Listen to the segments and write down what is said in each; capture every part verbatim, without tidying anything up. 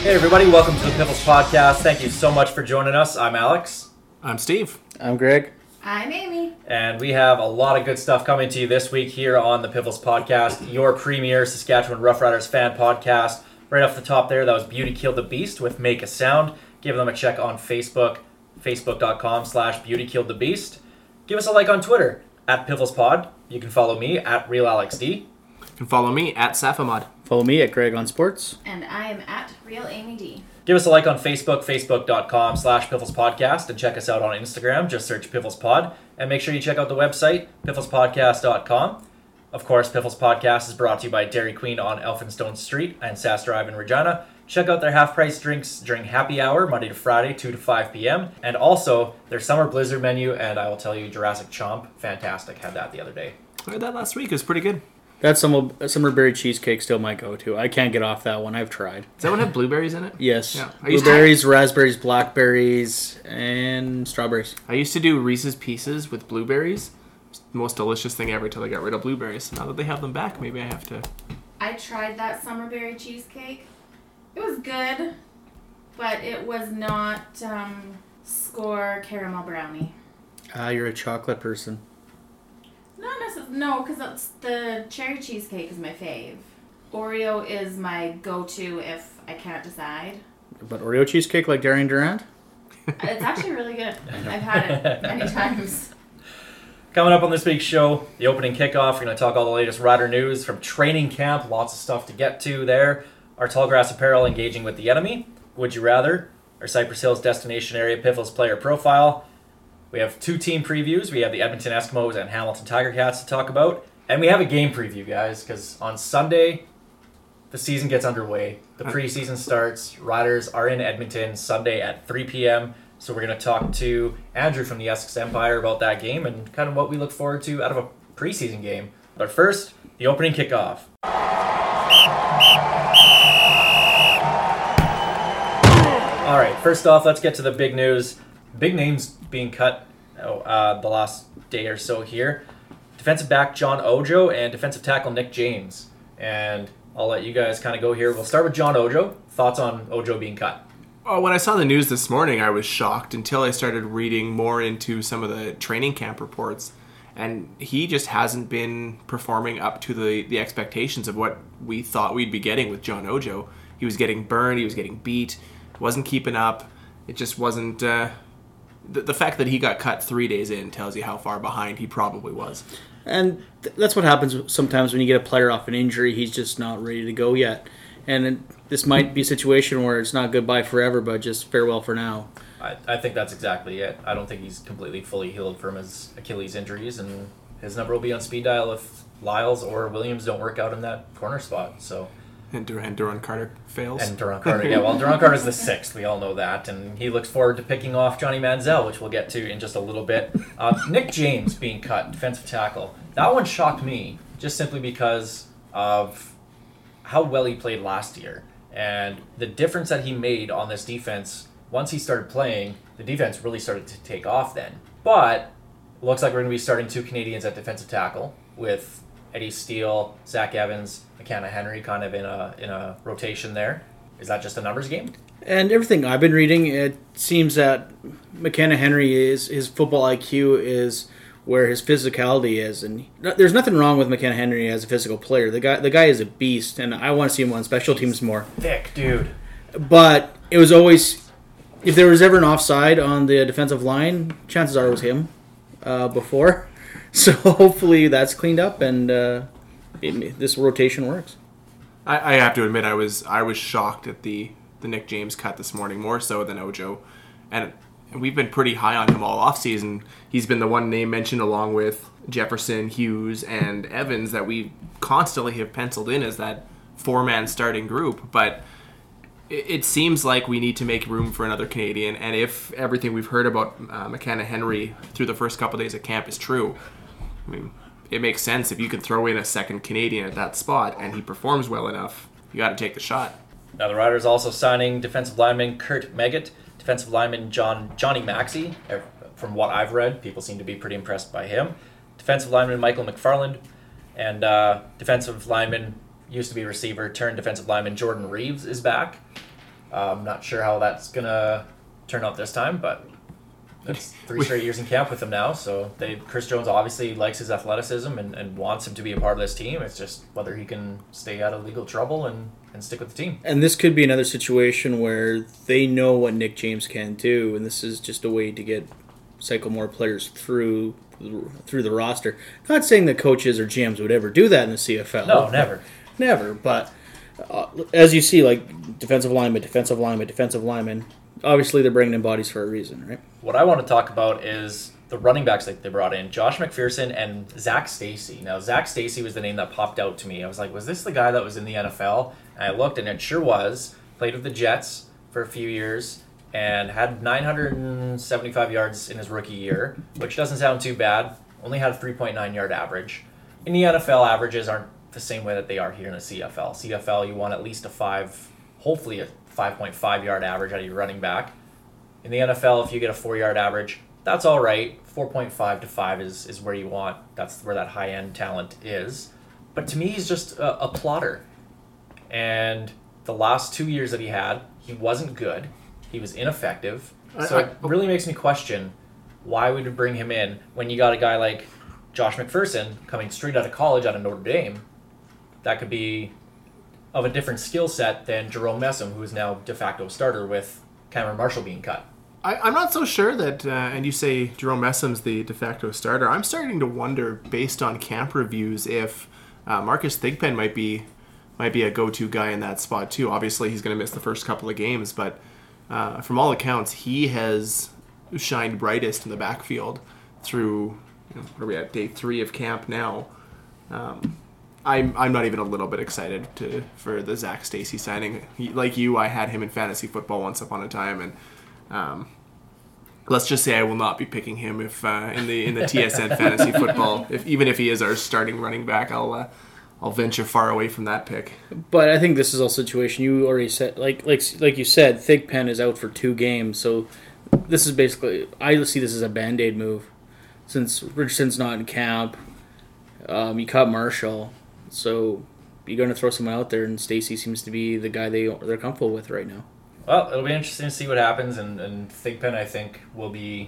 Hey everybody, welcome to the Piffles Podcast. Thank you so much for joining us. I'm Alex. I'm Steve. I'm Greg. I'm Amy. And we have a lot of good stuff coming to you this week here on the Piffles Podcast, your premier Saskatchewan Roughriders fan podcast. Right off the top there, that was Beauty Killed the Beast with Make a Sound. Give them a check on Facebook, facebook.com slash Beauty Killed the Beast. Give us a like on Twitter, at PifflesPod. You can follow me, at RealAlexD. You can follow me, at Safamod. Follow me at Greg on Sports. And I am at Real Amy D. Give us a like on Facebook, facebook.com slash Piffles Podcast, and check us out on Instagram. Just search Piffles Pod. And make sure you check out the website, piffles podcast dot com. Of course, Piffles Podcast is brought to you by Dairy Queen on Elphinstone Street and Sass Drive in Regina. Check out their half-price drinks during happy hour, Monday to Friday, two to five p.m. And also, their Summer Blizzard menu, and I will tell you, Jurassic Chomp, fantastic. Had that the other day. I had that last week. It was pretty good. That summer, summer berry cheesecake still my go-to. I can't get off that one. I've tried. Does that one have blueberries in it? Yes. Yeah. I used Blueberries, to... raspberries, blackberries, and strawberries. I used to do Reese's Pieces with blueberries. It's the most delicious thing ever until I got rid of blueberries. Now that they have them back, maybe I have to... I tried that summerberry cheesecake. It was good, but it was not um, score caramel brownie. Ah, you're a chocolate person. Not necessarily. No, because the cherry cheesecake is my fave. Oreo is my go-to if I can't decide. But Oreo cheesecake like Darian Durant? It's actually really good. I've had it many times. Coming up on this week's show, the opening kickoff, we're going to talk all the latest Rider news from training camp. Lots of stuff to get to there. Our Tallgrass Apparel engaging with the enemy. Would you rather? Our Cypress Hills destination area Piffles player profile. We have two team previews. We have the Edmonton Eskimos and Hamilton Tiger Cats to talk about. And we have a game preview, guys, because on Sunday, the season gets underway. The preseason starts. Riders are in Edmonton Sunday at three p.m. So we're going to talk to Andrew from the Essex Empire about that game and kind of what we look forward to out of a preseason game. But first, the opening kickoff. All right, first off, let's get to the big news. Big names being cut oh, uh, the last day or so here. Defensive back John Ojo and defensive tackle Nick James. And I'll let you guys kind of go here. We'll start with John Ojo. Thoughts on Ojo being cut? Well, when I saw the news this morning, I was shocked until I started reading more into some of the training camp reports. And he just hasn't been performing up to the, the expectations of what we thought we'd be getting with John Ojo. He was getting burned. He was getting beat. Wasn't keeping up. It just wasn't... Uh, the, the fact that he got cut three days in tells you how far behind he probably was. And th- that's what happens sometimes when you get a player off an injury. He's just not ready to go yet. And it, this might be a situation where it's not goodbye forever, but just farewell for now. I, I think that's exactly it. I don't think he's completely fully healed from his Achilles injuries, and his number will be on speed dial if Lyles or Williams don't work out in that corner spot. So. And Duran, Duran Carter fails. And Duran Carter, yeah. Well, Duran Carter's the sixth. We all know that. And he looks forward to picking off Johnny Manziel, which we'll get to in just a little bit. Uh, Nick James being cut, defensive tackle. That one shocked me, just simply because of how well he played last year. And the difference that he made on this defense, once he started playing, the defense really started to take off then. But it looks like we're going to be starting two Canadians at defensive tackle with Eddie Steele, Zach Evans, McKenna Henry kind of in a in a rotation there. Is that just a numbers game? And everything I've been reading, it seems that McKenna Henry is his football I Q is where his physicality is, and there's nothing wrong with McKenna Henry as a physical player. The guy the guy is a beast, and I want to see him on special teams more. Thick dude. But it was always, if there was ever an offside on the defensive line, chances are it was him uh, before. So hopefully that's cleaned up and uh, it, this rotation works. I, I have to admit, I was I was shocked at the, the Nick James cut this morning, more so than Ojo. And, and we've been pretty high on him all offseason. He's been the one name mentioned along with Jefferson, Hughes, and Evans that we constantly have penciled in as that four-man starting group. But it, it seems like we need to make room for another Canadian. And if everything we've heard about uh, McKenna Henry through the first couple days of camp is true, I mean, it makes sense if you can throw in a second Canadian at that spot and he performs well enough, you got to take the shot. Now the Riders also signing defensive lineman Kurt Meggett, defensive lineman John Johnny Maxey. From what I've read, people seem to be pretty impressed by him. Defensive lineman Michael McFarland, and uh, defensive lineman used to be receiver turned defensive lineman Jordan Reeves is back. Uh, I'm not sure how that's gonna turn out this time, but it's three straight years in camp with him now. So they, Chris Jones obviously likes his athleticism and, and wants him to be a part of this team. It's just whether he can stay out of legal trouble and, and stick with the team. And this could be another situation where they know what Nick James can do, and this is just a way to get cycle more players through through the roster. Not saying that coaches or G Ms would ever do that in the C F L. No, never. Never, but uh, as you see, like defensive lineman, defensive lineman, defensive lineman, obviously they're bringing in bodies for a reason, right? What I want to talk about is the running backs that they brought in, Josh McPherson and Zach Stacy. Now, Zach Stacy was the name that popped out to me. I was like, was this the guy that was in the N F L? And I looked, and it sure was. Played with the Jets for a few years and had nine hundred seventy-five yards in his rookie year, which doesn't sound too bad. Only had a three point nine yard average. In the N F L, averages aren't the same way that they are here in the C F L. C F L, you want at least a five, hopefully a five point five yard average out of your running back. In the N F L, if you get a four yard average, that's all right. four point five to five is, is where you want. That's where that high-end talent is. But to me, he's just a, a plotter. And the last two years that he had, he wasn't good. He was ineffective. So I, I, it really makes me question, why would you bring him in when you got a guy like Josh McPherson coming straight out of college out of Notre Dame? That could be of a different skill set than Jerome Messam, who is now de facto starter with Cameron Marshall being cut. I, I'm not so sure that, uh, and you say Jerome Messam's the de facto starter. I'm starting to wonder, based on camp reviews, if uh, Marcus Thigpen might be might be a go-to guy in that spot too. Obviously, he's going to miss the first couple of games, but uh, from all accounts, he has shined brightest in the backfield through, you know, what are we at, day three of camp now. Um, I'm I'm not even a little bit excited to for the Zach Stacy signing. He, like you, I had him in fantasy football once upon a time, and um, let's just say I will not be picking him if uh, in the in the T S N fantasy football. If even if he is our starting running back, I'll uh, I'll venture far away from that pick. But I think this is a situation you already said. Like like like you said, Thigpen is out for two games, so this is basically, I see this as a Band-Aid move. Since Richardson's not in camp, um, you cut Marshall, so you're going to throw someone out there, and Stacy seems to be the guy they they're comfortable with right now. Well, it'll be interesting to see what happens, and, and Thigpen, I think, will be...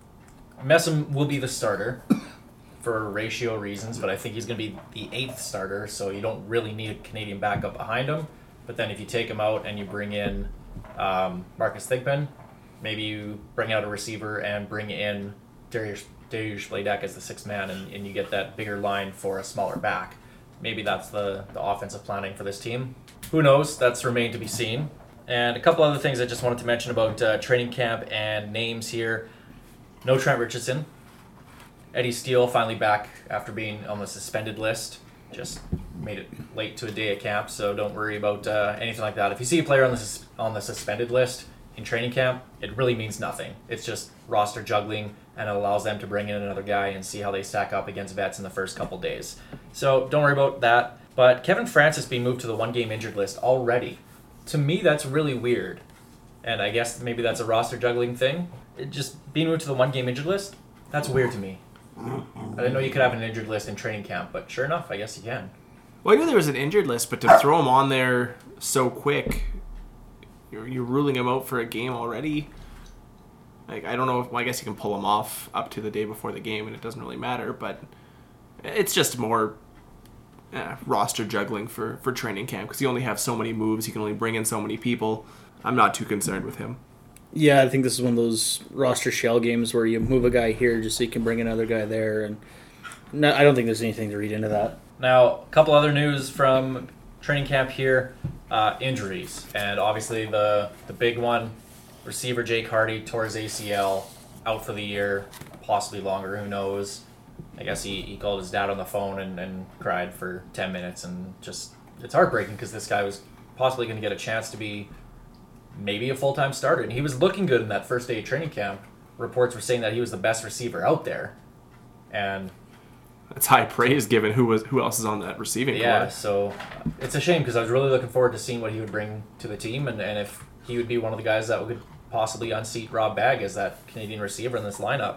Messam will be the starter for ratio reasons, but I think he's going to be the eighth starter, so you don't really need a Canadian backup behind him. But then if you take him out and you bring in um, Marcus Thigpen, maybe you bring out a receiver and bring in Darius, Darius Bladek as the sixth man, and, and you get that bigger line for a smaller back. Maybe that's the, the offensive planning for this team. Who knows? That's remained to be seen. And a couple other things I just wanted to mention about uh, training camp and names here. No Trent Richardson. Eddie Steele finally back after being on the suspended list. Just made it late to a day at camp, so don't worry about uh, anything like that. If you see a player on the sus- on the suspended list in training camp, it really means nothing. It's just roster juggling, and it allows them to bring in another guy and see how they stack up against vets in the first couple days. So don't worry about that. But Kevin Francis being moved to the one-game injured list already. To me, that's really weird. And I guess maybe that's a roster juggling thing. It just being moved to the one-game injured list, that's weird to me. I didn't know you could have an injured list in training camp, but sure enough, I guess you can. Well, I knew there was an injured list, but to throw him on there so quick, you're, you're ruling him out for a game already. Like, I don't know if, well, I guess you can pull him off up to the day before the game, and it doesn't really matter, but it's just more uh, roster juggling for, for training camp, because you only have so many moves, you can only bring in so many people. I'm not too concerned with him. Yeah, I think this is one of those roster shell games where you move a guy here just so you can bring another guy there, and no, I don't think there's anything to read into that. Now, a couple other news from training camp here, uh, injuries, and obviously the the big one, receiver Jake Hardy tore his A C L, out for the year, possibly longer, who knows. I guess he, he called his dad on the phone and, and cried for ten minutes, and just, it's heartbreaking because this guy was possibly going to get a chance to be maybe a full-time starter, and he was looking good in that first day of training camp. Reports were saying that he was the best receiver out there, and that's high praise given who was who else is on that receiving yeah, core. So it's a shame because I was really looking forward to seeing what he would bring to the team, and, and if he would be one of the guys that would possibly unseat Rob Bagg as that Canadian receiver in this lineup.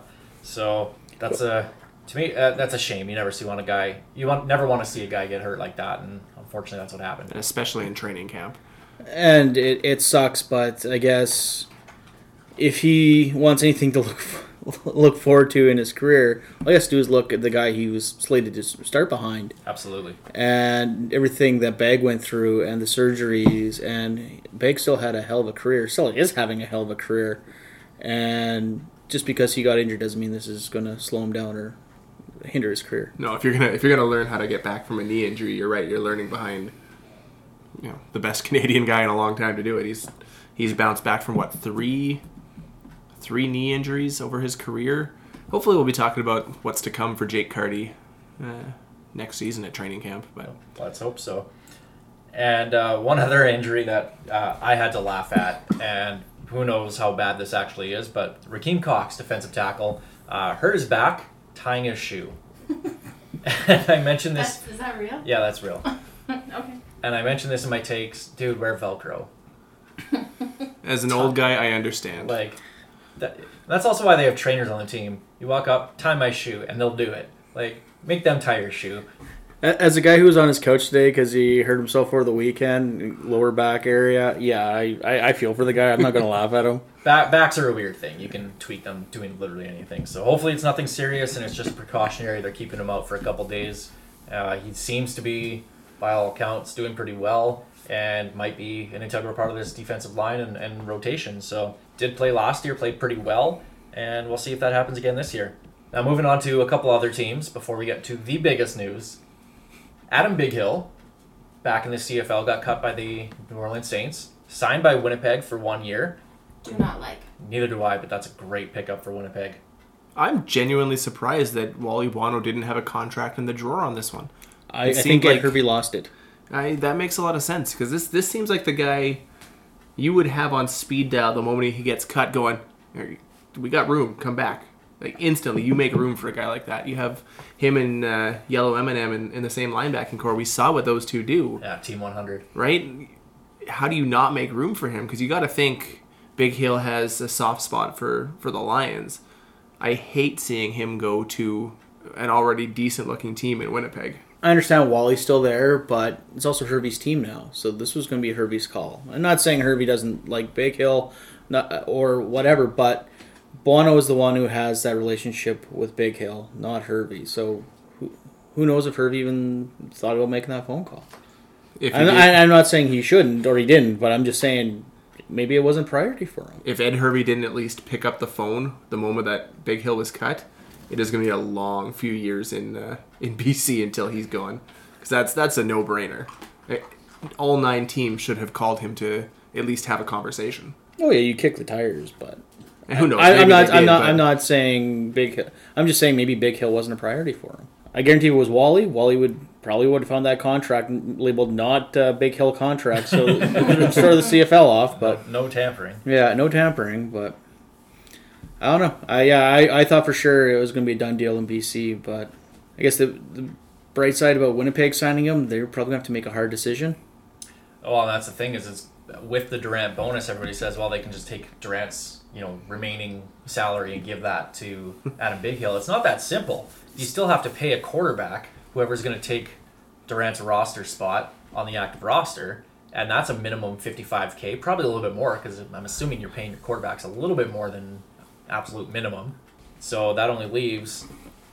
So that's a to me uh, that's a shame. You never see one a guy you want never want to see a guy get hurt like that, and unfortunately that's what happened. And especially in training camp. And it, it sucks, but I guess if he wants anything to look look forward to in his career, all he has to do is look at the guy he was slated to start behind. Absolutely. And everything that Bag went through and the surgeries, and Bag still had a hell of a career, still is having a hell of a career. And just because he got injured doesn't mean this is going to slow him down or hinder his career. No, if you're gonna if you're gonna learn how to get back from a knee injury, you're right. You're learning behind, you know, the best Canadian guy in a long time to do it. He's he's bounced back from what three three knee injuries over his career. Hopefully, we'll be talking about what's to come for Jake Carty uh, next season at training camp. But let's hope so. And uh, one other injury that uh, I had to laugh at, and who knows how bad this actually is, but Raheem Cox, defensive tackle, uh, hurt his back tying his shoe. And I mentioned this. That's, is that real? Yeah, that's real. Okay. And I mentioned this in my takes. Dude, wear Velcro. as an old guy, I understand. Like, that, that's also why they have trainers on the team. You walk up, tie my shoe, and they'll do it. Like, make them tie your shoe. As a guy who was on his couch today because he hurt himself over the weekend, lower back area, yeah, I, I, I feel for the guy. I'm not going to laugh at him. Back, backs are a weird thing. You can tweak them doing literally anything. So hopefully it's nothing serious and it's just precautionary. They're keeping him out for a couple days. Uh, he seems to be, by all accounts, doing pretty well and might be an integral part of this defensive line and, and rotation. So did play last year, played pretty well, and we'll see if that happens again this year. Now moving on to a couple other teams before we get to the biggest news. Adam Bighill, back in the C F L, got cut by the New Orleans Saints, signed by Winnipeg for one year. Do not like. Neither do I, but that's a great pickup for Winnipeg. I'm genuinely surprised that Wally Buono didn't have a contract in the drawer on this one. I, I It think seemed like- Ed Hervey lost it. I, that makes a lot of sense because this this seems like the guy you would have on speed dial the moment he gets cut going, "Hey, we got room, come back. Like instantly, you make room for a guy like that. You have him and uh, Yellow Eminem in, in the same linebacking core. We saw what those two do, Yeah, Team one hundred. right? How do you not make room for him? Because you got to think Big Hill has a soft spot for, for the Lions. I hate seeing him go to an already decent-looking team in Winnipeg. I understand Wally's still there, but it's also Hervey's team now. So this was going to be Hervey's call. I'm not saying Hervey doesn't like Big Hill not, or whatever, but Buono is the one who has that relationship with Big Hill, not Hervey. So who, who knows if Hervey even thought about making that phone call. If he I'm, did- I, I'm not saying he shouldn't or he didn't, but I'm just saying maybe it wasn't priority for him. If Ed Hervey didn't at least pick up the phone the moment that Big Hill was cut, it is going to be a long few years in uh, in B C until he's gone. Because that's, that's a no-brainer. Eh, All nine teams should have called him to at least have a conversation. Oh yeah, you kick the tires, but And who knows? I, I'm maybe not. they I'm did, not. but I'm not saying Big Hill. I'm just saying maybe Big Hill wasn't a priority for him. I guarantee if it was Wally. Wally would probably would have found that contract labeled not uh, Big Hill contract, so it would start the C F L off. But No tampering. yeah, no tampering. But I don't know. I yeah, I, I thought for sure it was going to be a done deal in B C, but I guess the, the bright side about Winnipeg signing him, they're probably going to have to make a hard decision. Oh, and that's the thing is, it's with the Durant bonus, everybody says, well, they can just take Durant's, you know, remaining salary and give that to Adam Bighill. It's not that simple. You still have to pay a quarterback, whoever's going to take Durant's roster spot on the active roster, and that's a minimum fifty-five K, probably a little bit more, because I'm assuming you're paying your quarterbacks a little bit more than absolute minimum. So that only leaves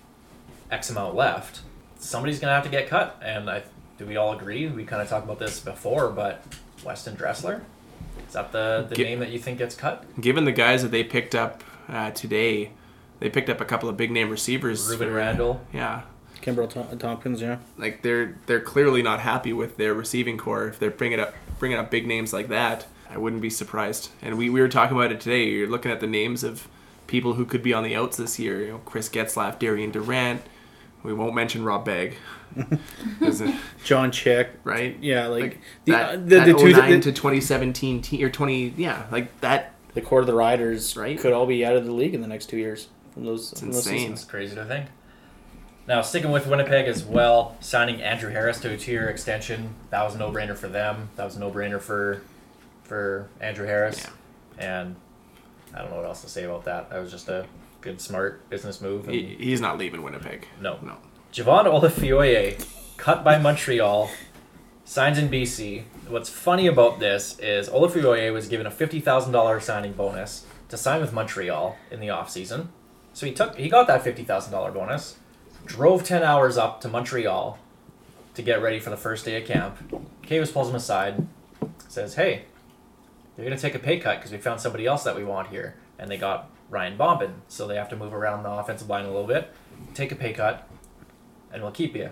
X amount left. Somebody's going to have to get cut, and I do we all agree? We kind of talked about this before, but Weston Dressler? Is that the, the Get- name that you think gets cut? given the guys that they picked up uh, today, they picked up a couple of big name receivers. Ruben for- Randall? Yeah. Kimbrel Tom- Tompkins, yeah. Like they're they're clearly not happy with their receiving core. If they're bringing up bringing up big names like that, I wouldn't be surprised. And we, we were talking about it today. You're looking at the names of people who could be on the outs this year. You know, Chris Getzlaff, Darian Durant. We won't mention Rob Begg, 'Cause, uh, John Chick. right? Yeah, like, Like the, that, uh, the, that the two oh nine the, to twenty seventeen te- or twenty yeah like that. the core of the Riders Right. could all be out of the league in the next two years from those. It's from those insane. seasons. It's crazy to think. Now, sticking with Winnipeg as well, signing Andrew Harris to a two-year extension. That was a no-brainer for them. That was a no-brainer for for Andrew Harris. And I don't know what else to say about that. That was just a good, smart business move. And He, he's not leaving Winnipeg. no. No. Javon Olafioye, cut by Montreal. Signs in B C. What's funny about this is Olafuoye was given a fifty thousand dollars signing bonus to sign with Montreal in the offseason. So he took he got that fifty thousand dollars bonus, drove ten hours up to Montreal to get ready for the first day of camp. Kavis pulls him aside, says, hey, you're going to take a pay cut because we found somebody else that we want here. And they got Ryan Bombin, so they have to move around the offensive line a little bit. Take a pay cut, and we'll keep you.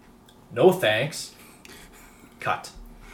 No thanks. Cut.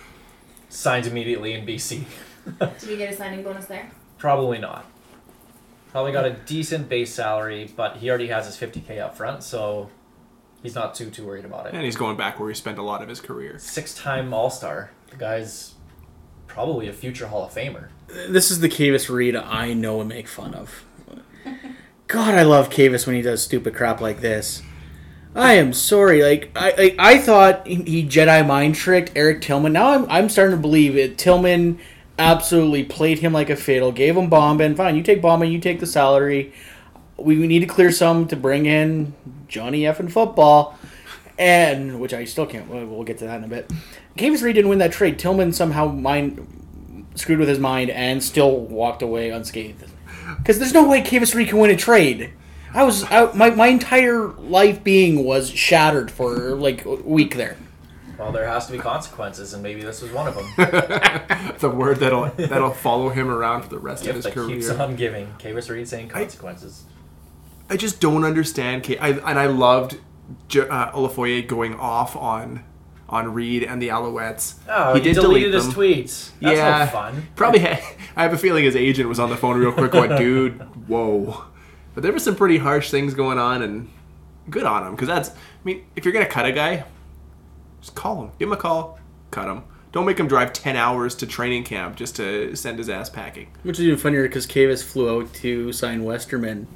Signs immediately in B C. Did you get a signing bonus there? Probably not. Probably got a decent base salary, but he already has his fifty K up front, so he's not too too worried about it. And he's going back where he spent a lot of his career. Six-time All-Star. The guy's probably a future Hall of Famer. This is the Kavis Reed I know and make fun of. God, I love Kavis when he does stupid crap like this. I am sorry. Like I, I, I thought he Jedi mind tricked Eric Tillman. Now I'm, I'm starting to believe it. Tillman absolutely played him like a fiddle. Gave him Bombin. Fine, you take Bombin. You take the salary. We, we need to clear some to bring in Johnny effing football, and which I still can't. We'll, we'll get to that in a bit. Kavis Reed didn't win that trade. Tillman somehow mind screwed with his mind and still walked away unscathed. Because there's no way Kavis Reed can win a trade. I was I, my my entire life being was shattered for like a week there. Well, there has to be consequences, and maybe this was one of them. The word that'll that'll follow him around for the rest Gift of his that career. keeps on giving. Kavis Reed saying consequences. I, I just don't understand. K- I, and I loved J- uh, Olafoye going off on on Reed and the Alouettes. Oh, he, he did deleted delete his them. tweets. That's yeah, no fun. Probably. Had, I have a feeling his agent was on the phone real quick, going, "Dude, whoa." But there were some pretty harsh things going on, and good on him. Because that's, I mean, if you're going to cut a guy, just call him. Give him a call, cut him. Don't make him drive ten hours to training camp just to send his ass packing. Which is even funnier because Kavis flew out to sign Westerman.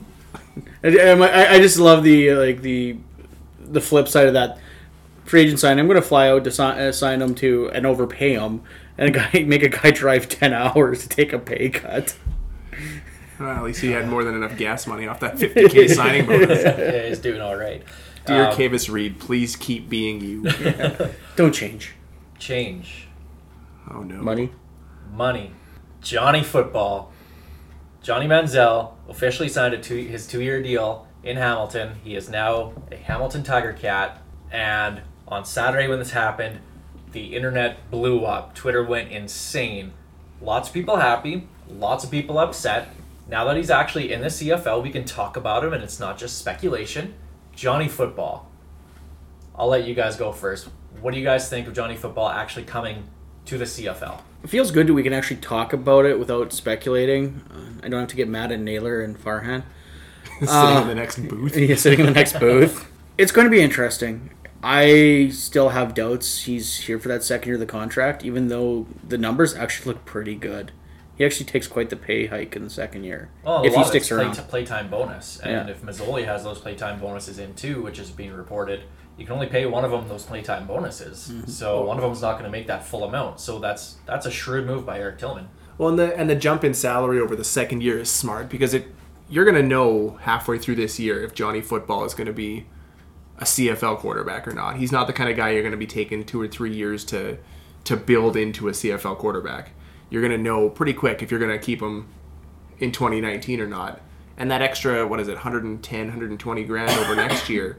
I, I just love the like the the flip side of that. Free agent sign. I'm going to fly out to sign, uh, sign him to and overpay him, and a guy make a guy drive ten hours to take a pay cut. Well, at least he had more than enough gas money off that fifty K signing bonus. Yeah, he's doing all right. Dear Um, Kavis Reed, please keep being you. Yeah. Don't change. Change. Oh, no. Money. Money. Johnny Football. Johnny Manziel officially signed a two, his two-year deal in Hamilton. He is now a Hamilton Tiger Cat. And on Saturday when this happened, the internet blew up. Twitter went insane. Lots of people happy. Lots of people upset. Now that he's actually in the C F L, we can talk about him, and it's not just speculation. Johnny Football. I'll let you guys go first. What do you guys think of Johnny Football actually coming to the C F L? It feels good that we can actually talk about it without speculating. Uh, I don't have to get mad at Naylor and Farhan. Sitting Uh, in the next booth. Yeah, sitting in the next booth. It's going to be interesting. I still have doubts he's here for that second year of the contract, even though the numbers actually look pretty good. He actually takes quite the pay hike in the second year Well, if a he lot sticks of it's around. play, playtime bonus, and Yeah. if Mazzoli has those playtime bonuses in too, which is being reported, you can only pay one of them those playtime bonuses. Mm-hmm. So one of them's not going to make that full amount. So that's that's a shrewd move by Eric Tillman. Well, and the and the jump in salary over the second year is smart because it you're going to know halfway through this year if Johnny Football is going to be a C F L quarterback or not. He's not the kind of guy you're going to be taking two or three years to to build into a C F L quarterback. You're going to know pretty quick if you're going to keep him in twenty nineteen or not. And that extra, what is it, one ten, one twenty grand over next year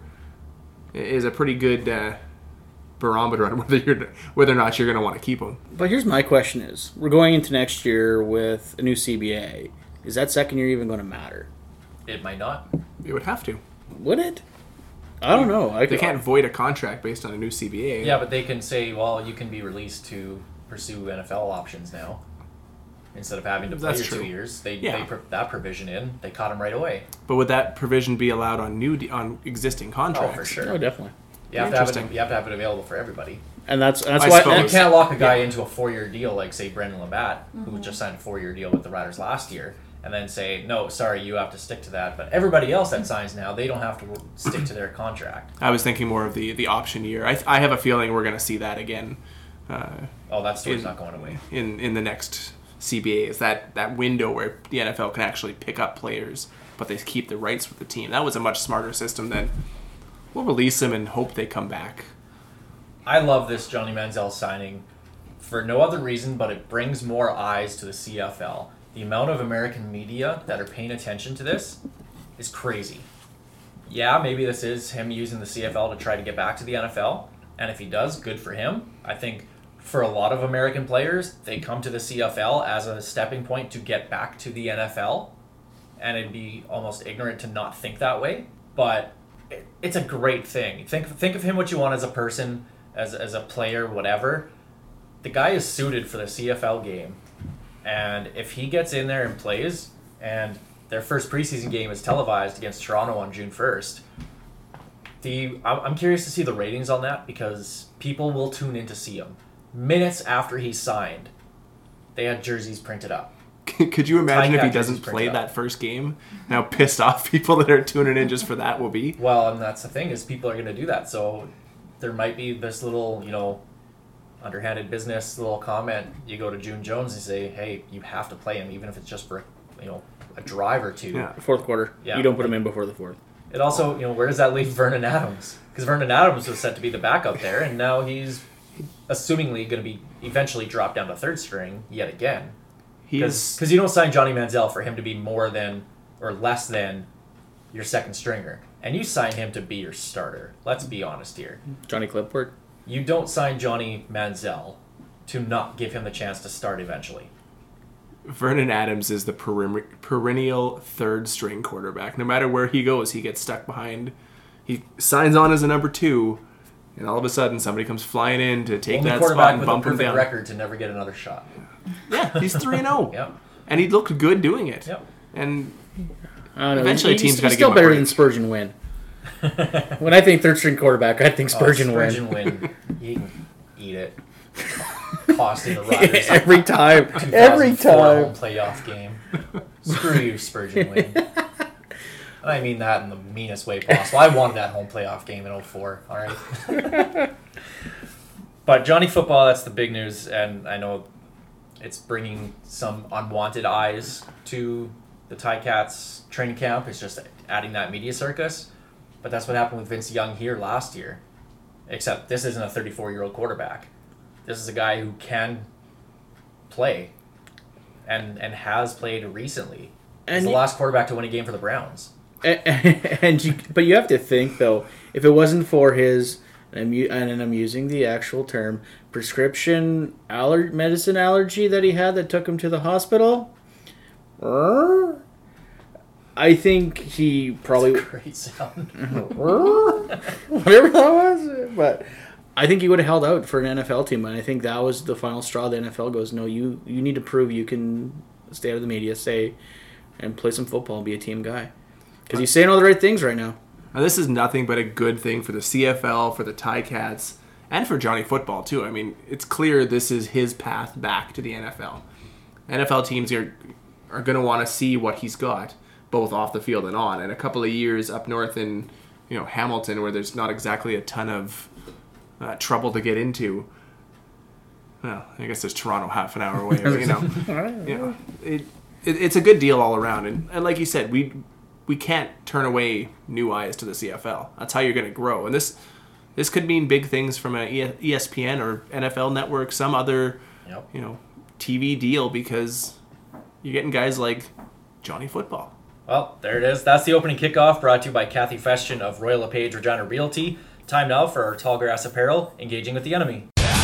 is a pretty good uh, barometer on whether you're whether or not you're going to want to keep him. But here's my question is, we're going into next year with a new C B A. Is that second year even going to matter? It might not. It would have to. Would it? I don't know. I They can't void a contract based on a new C B A. Yeah, but they can say, well, you can be released to pursue N F L options now. Instead of having to play That's your true. two years, they Yeah. they put that provision in. They caught him right away. But would that provision be allowed on new de- on existing contracts? Oh, for sure. Oh, definitely. You have to have it. Interesting. You have to have it available for everybody. And that's that's I why. suppose. You That's, can't lock a guy into a four-year deal like, say, Brendan Labatt, who just signed a four-year deal with the Riders last year, and then say, no, sorry, you have to stick to that. But everybody else that signs now, they don't have to stick to their contract. I was thinking more of the, the option year. I, I have a feeling we're going to see that again uh, Oh, that story's In- not going away. in in the next C B A. Is that that window where the N F L can actually pick up players, but they keep the rights with the team. That was a much smarter system than we'll release them and hope they come back. I love this Johnny Manziel signing for no other reason, but it brings more eyes to the C F L. The amount of American media that are paying attention to this is crazy. Yeah, maybe this is him using the C F L to try to get back to the N F L, and if he does, good for him. I think for a lot of American players, they come to the C F L as a stepping point to get back to the N F L, and it'd be almost ignorant to not think that way, but it, it's a great thing. Think think of him what you want as a person, as, as a player, whatever. The guy is suited for the C F L game, and if he gets in there and plays, and their first preseason game is televised against Toronto on June first, the I'm I'm curious to see the ratings on that, because people will tune in to see him. Minutes after he signed, they had jerseys printed up. Could you imagine if he Tie-cat doesn't jerseys play printed up. that first game? How pissed off people that are tuning in just for that will be. Well, and that's the thing, is people are going to do that. So there might be this little, you know, underhanded business little comment. You go to June Jones and say, hey, you have to play him, even if it's just for, you know, a drive or two. Yeah. Fourth quarter. Yeah. You don't put him in before the fourth. It also, you know, where does that leave Vernon Adams? Because Vernon Adams was set to be the backup there, and now he's assumingly going to be eventually dropped down to third string yet again. He's Because you don't sign Johnny Manziel for him to be more than or less than your second stringer. And you sign him to be your starter. Let's be honest here. Johnny Clipboard. You don't sign Johnny Manziel to not give him the chance to start eventually. Vernon Adams is the perim- perennial third string quarterback. No matter where he goes, he gets stuck behind. He signs on as a number two, and all of a sudden somebody comes flying in to take Only that quarterback spot and with a bump him perfect down. record to never get another shot. Yeah, he's three and oh. Yep. And he looked good doing it. Yep. And I don't know. Eventually, He's- teams he's gotta still give him a better break. than Spurgeon Wynn. When I think third string quarterback, I think Spurgeon, oh, Wynn. Spurgeon win. You can eat it. Costing the Riders Every time. two Every thousand four time. home playoff game. Screw you, Spurgeon win. I mean that in the meanest way possible. I wanted that home playoff game in oh four, all right? But Johnny Football, that's the big news, and I know it's bringing some unwanted eyes to the Ticats training camp. It's just adding that media circus. But that's what happened with Vince Young here last year. Except this isn't a thirty-four-year-old quarterback. This is a guy who can play and and has played recently. He's And the you- last quarterback to win a game for the Browns. And, and you, but you have to think though, if it wasn't for his, and I'm, u- and I'm using the actual term, prescription aller- medicine allergy that he had that took him to the hospital, uh, I think he probably Great sound. whatever that was, but I think he would have held out for an N F L team, and I think that was the final straw. The N F L goes, no, you you need to prove you can stay out of the media, stay and play some football, and be a team guy. Because he's saying all the right things right now. Now, this is nothing but a good thing for the C F L, for the Ticats, and for Johnny Football, too. I mean, it's clear this is his path back to the N F L. N F L teams are, are going to want to see what he's got, both off the field and on. And a couple of years up north in, you know, Hamilton, where there's not exactly a ton of uh, trouble to get into. Well, I guess there's Toronto half an hour away, but, you know. you know it, it, it's a good deal all around. And, and like you said, we... we can't turn away new eyes to the C F L. That's how you're going to grow. And this this could mean big things from an E S P N or N F L Network, some other Yep. you know T V deal, because you're getting guys like Johnny Football. Well, there it is. That's the opening kickoff, brought to you by Kathy Festian of Royal LePage Regina Realty. Time now for our Tall Grass Apparel, engaging with the enemy.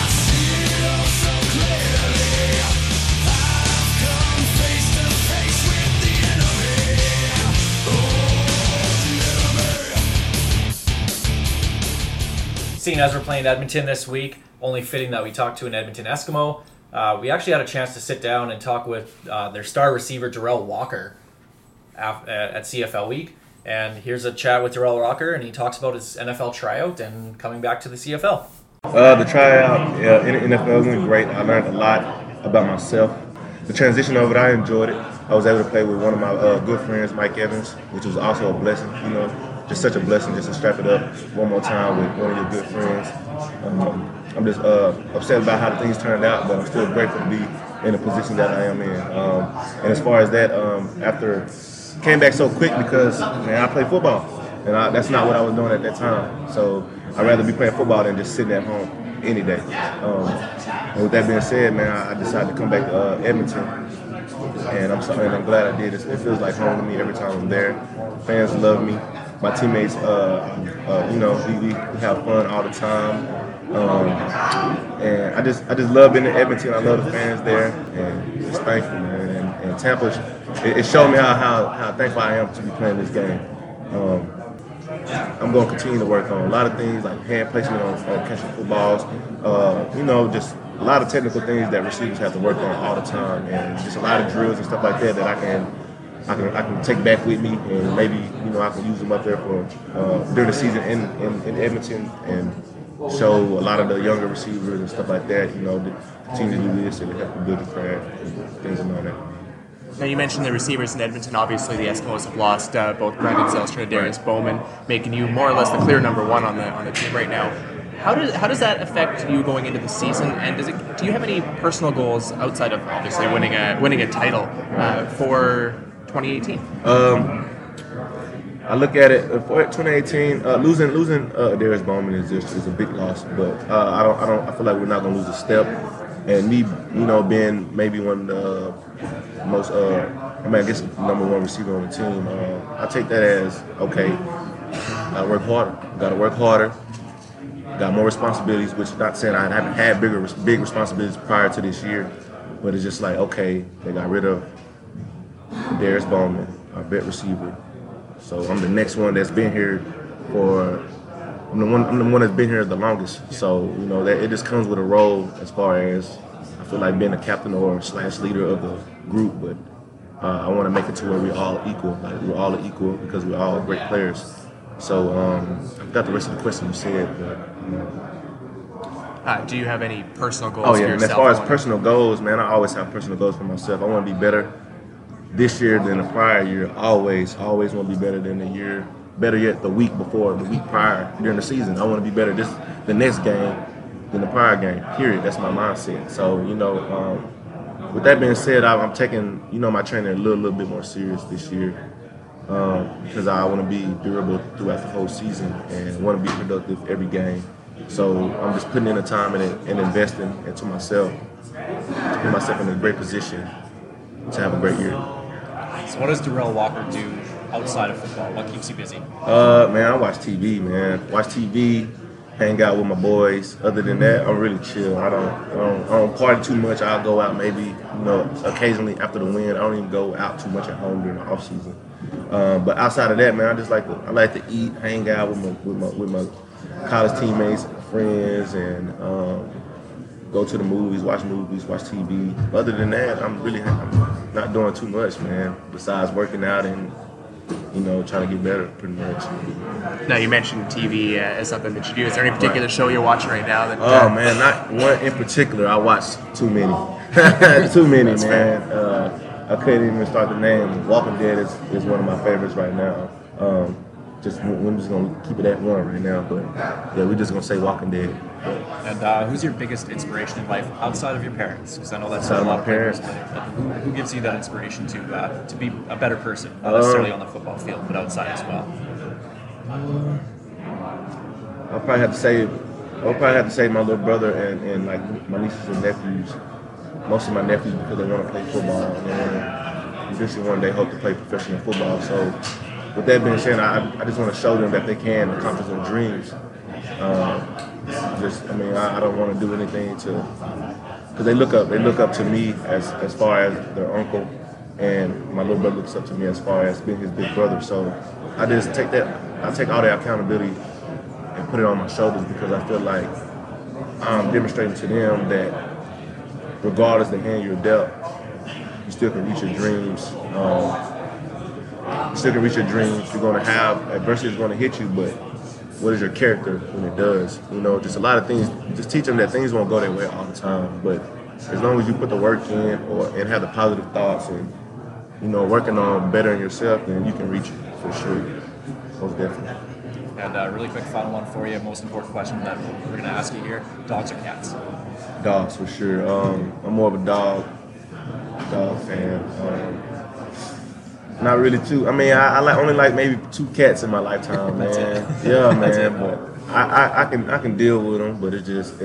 Seeing as we're playing Edmonton this week, only fitting that we talk to an Edmonton Eskimo. Uh, we actually had a chance to sit down and talk with uh, their star receiver, Darrell Walker, af- at C F L Week. And here's a chat with Darrell Walker, and he talks about his N F L tryout and coming back to the C F L. Uh, the tryout yeah, in the N F L went great. I learned a lot about myself. The transition of it, I enjoyed it. I was able to play with one of my uh, good friends, Mike Evans, which was also a blessing. You know, just such a blessing just to strap it up one more time with one of your good friends. Um, I'm just uh, upset about how things turned out, but I'm still grateful to be in the position that I am in. Um, and as far as that, um, after came back so quick because man, I play football, and I, that's not what I was doing at that time. So I'd rather be playing football than just sitting at home. any day. Um, and with that being said, man, I, I decided to come back to uh, Edmonton, and I'm sorry, and I'm glad I did. It, it feels like home to me every time I'm there. Fans love me. My teammates, uh, uh, you know, we, we have fun all the time. Um, and I just I just love being in Edmonton. I love the fans there, and just thankful, man. And, and Tampa, it, it showed me how, how how thankful I am to be playing this game. Um, I'm going to continue to work on a lot of things like hand placement on, on catching footballs. Uh, you know, just a lot of technical things that receivers have to work on all the time, and just a lot of drills and stuff like that that I can. I can I can take back with me, and maybe you know I can use them up there for uh, during the season in, in, in Edmonton, and show a lot of the younger receivers and stuff like that. You know, to continue to do this and help them build the craft and things and all that. Now you mentioned the receivers in Edmonton. Obviously, the Eskimos have lost uh, both Brandon Zylstra and Darius Bowman, making you more or less the clear number one on the on the team right now. How does how does that affect you going into the season? And does it? Do you have any personal goals outside of obviously winning a winning a title uh, for twenty eighteen? Um, I look at it for twenty eighteen. Uh, losing losing uh, Darius Bowman is just is a big loss, but uh, I don't I don't I feel like we're not gonna lose a step. And me, you know, being maybe one of the most uh, I mean, I guess number one receiver on the team, uh, I take that as okay. Gotta work harder. Gotta work harder. Got more responsibilities, which not saying I haven't had bigger big responsibilities prior to this year, but it's just like okay, they got rid of Darius Bowman, our vet receiver. So I'm the next one that's been here for. I'm the one. I'm the one that's been here the longest. So you know that it just comes with a role as far as I feel like being a captain or slash leader of the group. But uh, I want to make it to where we're all equal. Like we're all equal because we're all great players. So um, I forgot the rest of the question you said. But, you know. uh, do you have any personal goals? Oh yeah, for and yourself as far as going? personal goals, man, I always have personal goals for myself. I want to be better this year than the prior year. Always, always want to be better than the year. Better yet, the week before, the week prior during the season. I want to be better this the next game than the prior game. Period. That's my mindset. So you know, um, with that being said, I, I'm taking you know my training a little, little bit more serious this year um, because I want to be durable throughout the whole season and want to be productive every game. So I'm just putting in the time and, and investing into myself to put myself in a great position to have a great year. So what does Darrell Walker do outside of football? What keeps you busy? Uh, man, I watch T V, man. Watch T V, hang out with my boys. Other than that, I'm really chill. I don't, I don't, I don't party too much. I'll go out maybe, you know, occasionally after the win. I don't even go out too much at home during the off season. Um, but outside of that, man, I just like to, I like to eat, hang out with my, with my, with my college teammates, friends, and um, go to the movies, watch movies, watch T V. Other than that, I'm really, I'm not doing too much, man. Besides working out and, you know, trying to get better, pretty much. Now you mentioned T V uh, as something that you do. Is there any particular right. show you're watching right now? That, oh uh, man, not one in particular. I watch too many, too many, That's man. Uh, I couldn't even start the name. Walking Dead is, is one of my favorites right now. Um, just we're just gonna keep it at one right now, but yeah, we're just gonna say Walking Dead. And uh, who's your biggest inspiration in life outside of your parents? Because I know that's Outside a of lot my of players. parents. But who, who gives you that inspiration to uh, to be a better person, not necessarily on the football field, but outside as well? I'll probably have to say, I'll probably have to say my little brother and, and like my nieces and nephews. Most of my nephews because they want to play football and eventually one day hope to play professional football. So with that being said, I, I just want to show them that they can accomplish their dreams. Um, just, I mean, I, I don't want to do anything to, because they look up, they look up to me as as far as their uncle, and my little brother looks up to me as far as being his big brother. So I just take that, I take all that accountability and put it on my shoulders because I feel like I'm demonstrating to them that regardless of the hand you're dealt, you still can reach your dreams. Um, you still can reach your dreams. You're going to have adversity is going to hit you, but what is your character when it does? You know, just a lot of things. Just teach them that things won't go their way all the time, but as long as you put the work in or and have the positive thoughts and you know working on bettering yourself, then you can reach it for sure. Most definitely. And a uh, really quick final one for you. Most important question that we're going to ask you here: dogs or cats? Dogs for sure. Um, I'm more of a dog dog fan. Um, not really too. I mean, I, I like only like maybe two cats in my lifetime, man. Yeah, man. But I, I, I can I can deal with them, but it's just it, it's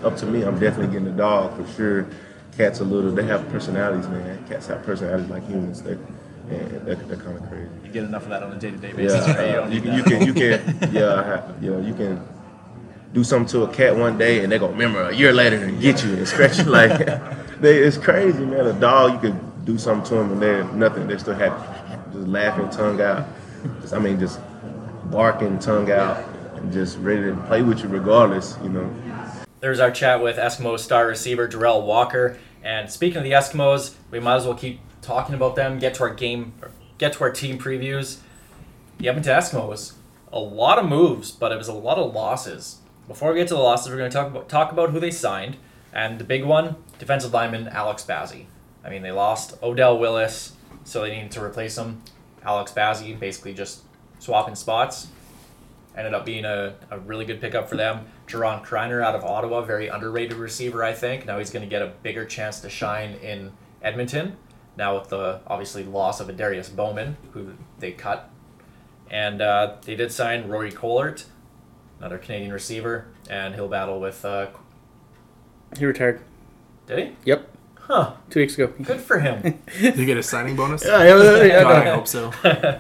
up to me, I'm definitely getting the dog for sure. Cats a little, they have personalities, man. Cats have personalities like humans. They, and they're, they're kind of crazy. You get enough of that on a day-to-day basis, Yeah, right? You, uh, don't you, need can, you that. can, you can, yeah, I have, you know, you can do something to a cat one day and they're gonna remember a year later and get you and scratch you. Like, they, it's crazy, man. A dog, you could do something to them and they're nothing. They're still happy, just laughing, tongue out. Just, I mean, just barking, tongue out, and just ready to play with you regardless, you know. There's our chat with Eskimo star receiver Darrell Walker. And speaking of the Eskimos, we might as well keep talking about them. Get to our game, get to our team previews. The Edmonton Eskimos, a lot of moves, but it was a lot of losses. Before we get to the losses, we're going to talk about talk about who they signed. And the big one, defensive lineman Alex Bazzie. I mean, they lost Odell Willis, so they needed to replace him. Alex Bazzie basically just swapping spots. Ended up being a, a really good pickup for them. Jerron Kreiner out of Ottawa, very underrated receiver, I think. Now he's going to get a bigger chance to shine in Edmonton. Now with the, obviously, loss of Adarius Bowman, who they cut. And uh, they did sign Rory Collart, another Canadian receiver, and he'll battle with... Uh, He retired. did he? Yep. Huh. Two weeks ago. Good for him. Did you get a signing bonus? Yeah, yeah, yeah, God, I no. hope so.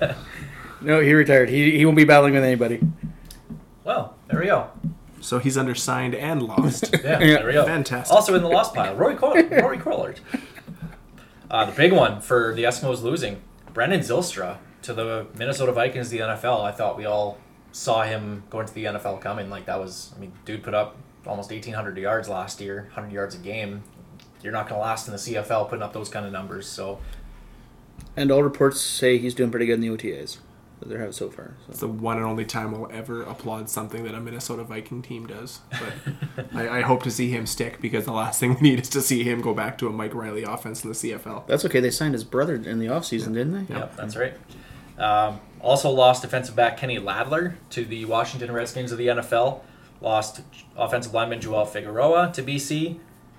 No, he retired. He he won't be battling with anybody. Well, there we go. So he's undersigned and lost. Yeah, Yeah. there we go. Fantastic. Also in the lost pile, Rory, Col- Rory Collard. Uh, the big one for the Eskimos losing, Brendan Zylstra to the Minnesota Vikings, the N F L. I thought we all saw him going to the N F L coming. Like that was, I mean, dude put up almost eighteen hundred yards last year, one hundred yards a game. You're not going to last in the C F L putting up those kind of numbers. So And all reports say he's doing pretty good in the O T As that they have so far. It's So. the one and only time I'll ever applaud something that a Minnesota Viking team does. But I, I hope to see him stick because the last thing we need is to see him go back to a Mike Riley offense in the C F L. That's okay. They signed his brother in the offseason, didn't they? yeah, that's right. Um, also lost defensive back Kenny Ladler to the Washington Redskins of the N F L. Lost offensive lineman Joel Figueroa to B C.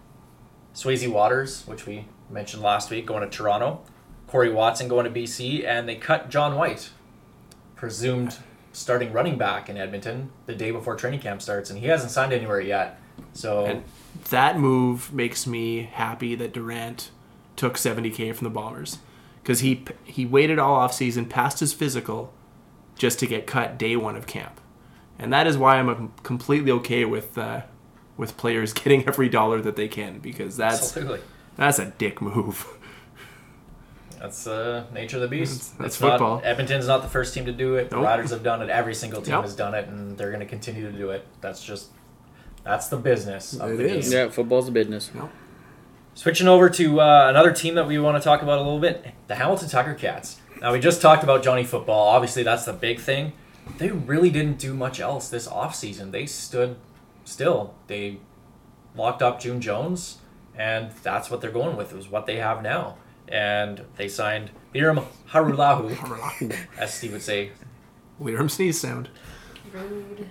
Swayze Waters, which we mentioned last week, going to Toronto. Corey Watson going to B C. And they cut John White, presumed starting running back in Edmonton, the day before training camp starts. And he hasn't signed anywhere yet. So And that move makes me happy that Durant took seventy K from the Bombers. Because he, he waited all offseason, passed his physical, just to get cut day one of camp. And that is why I'm completely okay with uh, with players getting every dollar that they can, because that's absolutely. that's a dick move. That's the uh, nature of the beast. That's- that's It's not- football. Edmonton's not the first team to do it. The Nope. Riders have done it. Every single team Yep. has done it, and they're going to continue to do it. That's just, that's the business of It the is. game. Yeah, football's a business. Switching over to uh, another team that we want to talk about a little bit, the Hamilton Tucker Cats. Now, we just talked about Johnny Football. Obviously, that's the big thing. They really didn't do much else this offseason. They stood still. They locked up June Jones, and that's what they're going with, is what they have now. And they signed Biram Harulahu, as Steve would say. Liram sneeze sound. Rude.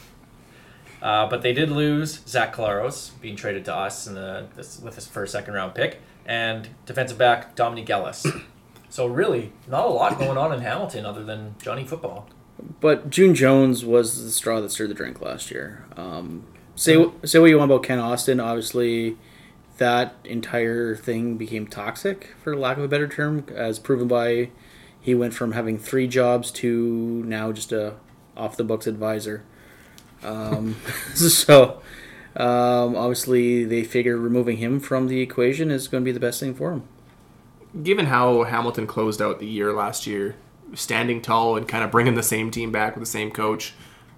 Uh, but they did lose Zach Claros, being traded to us in the this, with his first second round pick, and defensive back Dominique Ellis. So really, not a lot going on in Hamilton other than Johnny Football. But June Jones was the straw that stirred the drink last year. Um, say say what you want about Ken Austin. Obviously, that entire thing became toxic, for lack of a better term, as proven by he went from having three jobs to now just a off the books advisor. Um, so um, obviously, they figure removing him from the equation is going to be the best thing for him. Given how Hamilton closed out the year last year, standing tall and kind of bringing the same team back with the same coach,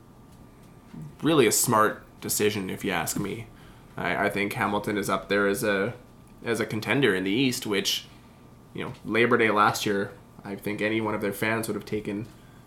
really a smart decision if you ask me. I, I think Hamilton is up there as a as a contender in the East, which, you know, Labor Day last year, I think any one of their fans would have taken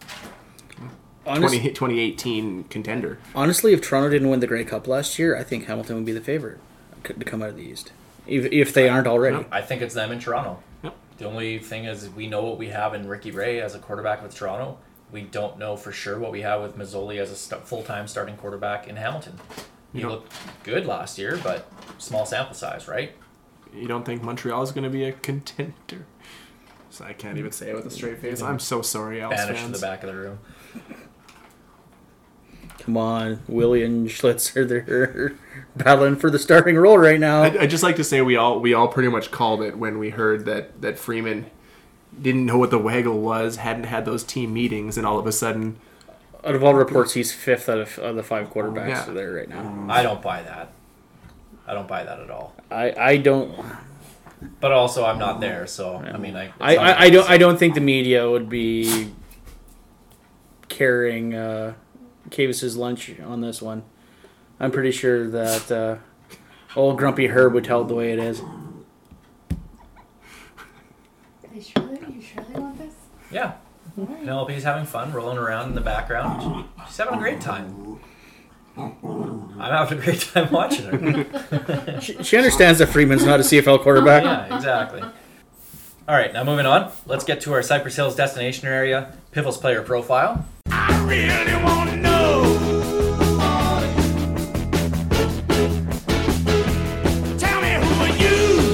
Honest, twenty, twenty eighteen contender. honestly, if Toronto didn't win the Grey Cup last year, I think Hamilton would be the favorite to come out of the East, if, if they aren't already. I think it's them in Toronto. Yep. The only thing is we know what we have in Ricky Ray as a quarterback with Toronto. We don't know for sure what we have with Mazzoli as a st- full-time starting quarterback in Hamilton. He You know- looked good last year, but small sample size, right? You don't think Montreal is going to be a contender? So I can't even say it with a straight face. I'm so sorry, Alex Banished to fans. the back of the room. Come on, Willie and Schlitzer, they're battling for the starting role right now. I, I just like to say we all we all pretty much called it when we heard that, that Freeman didn't know what the waggle was, hadn't had those team meetings, and all of a sudden... Out of all reports, he's fifth out of, of the five quarterbacks Yeah. there right now. I don't buy that. I don't buy that at all. I, I don't... But also, I'm not there, so I mean, I I, I, I don't I don't think the media would be carrying uh, Cavis's lunch on this one. I'm pretty sure that uh, old Grumpy Herb would tell it the way it is. They surely, you surely want this? Yeah. Penelope's having fun, rolling around in the background. She's having a great time. I'm having a great time watching her. She, she understands that Freeman's not a C F L quarterback. Yeah, exactly. All right, now moving on. Let's get to our Cypress Hills destination area, Pivotal's player profile. I really want to know. Tell me, who are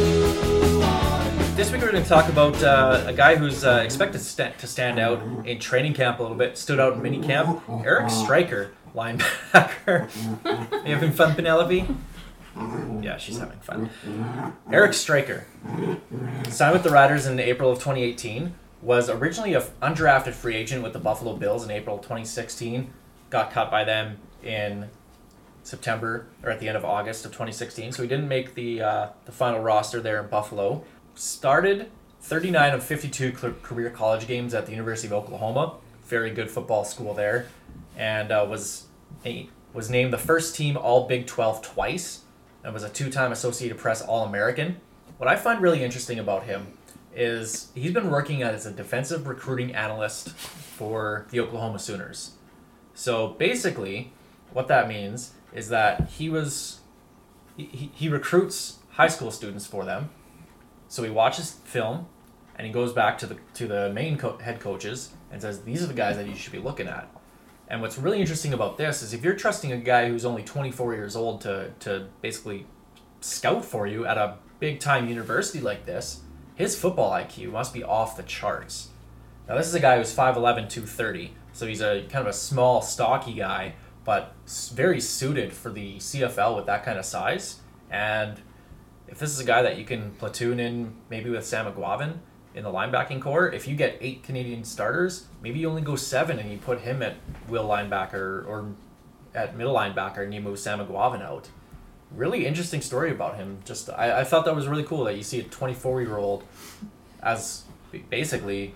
you? This week we're going to talk about uh, a guy who's uh, expected to, sta- to stand out in training camp a little bit, stood out in mini camp, Eric Stryker, linebacker. You having fun, Penelope? Yeah, she's having fun. Eric Stryker signed with the Riders in April of twenty eighteen. Was originally an undrafted free agent with the Buffalo Bills in April twenty sixteen. Got cut by them in September, or at the end of August of twenty sixteen. So he didn't make the uh, the final roster there in Buffalo. Started thirty-nine of fifty-two career college games at the University of Oklahoma. Very good football school there. And uh, was was named the first team All Big twelve twice. And was a two-time Associated Press All-American. What I find really interesting about him is he's been working as a defensive recruiting analyst for the Oklahoma Sooners. So basically, what that means is that he was he, he recruits high school students for them. So he watches film and he goes back to the to the main co- head coaches and says, these are the guys that you should be looking at. And what's really interesting about this is if you're trusting a guy who's only twenty-four years old to to basically scout for you at a big time university like this, his football I Q must be off the charts. Now this is a guy who's five eleven, two thirty, so he's a kind of a small, stocky guy, but very suited for the C F L with that kind of size. And if this is a guy that you can platoon in maybe with Sam McGuavin in the linebacking core, if you get eight Canadian starters, maybe you only go seven and you put him at will linebacker or at middle linebacker and you move Sam McGuavin out. Really interesting story about him. Just I, I thought that was really cool that you see a twenty-four-year-old as basically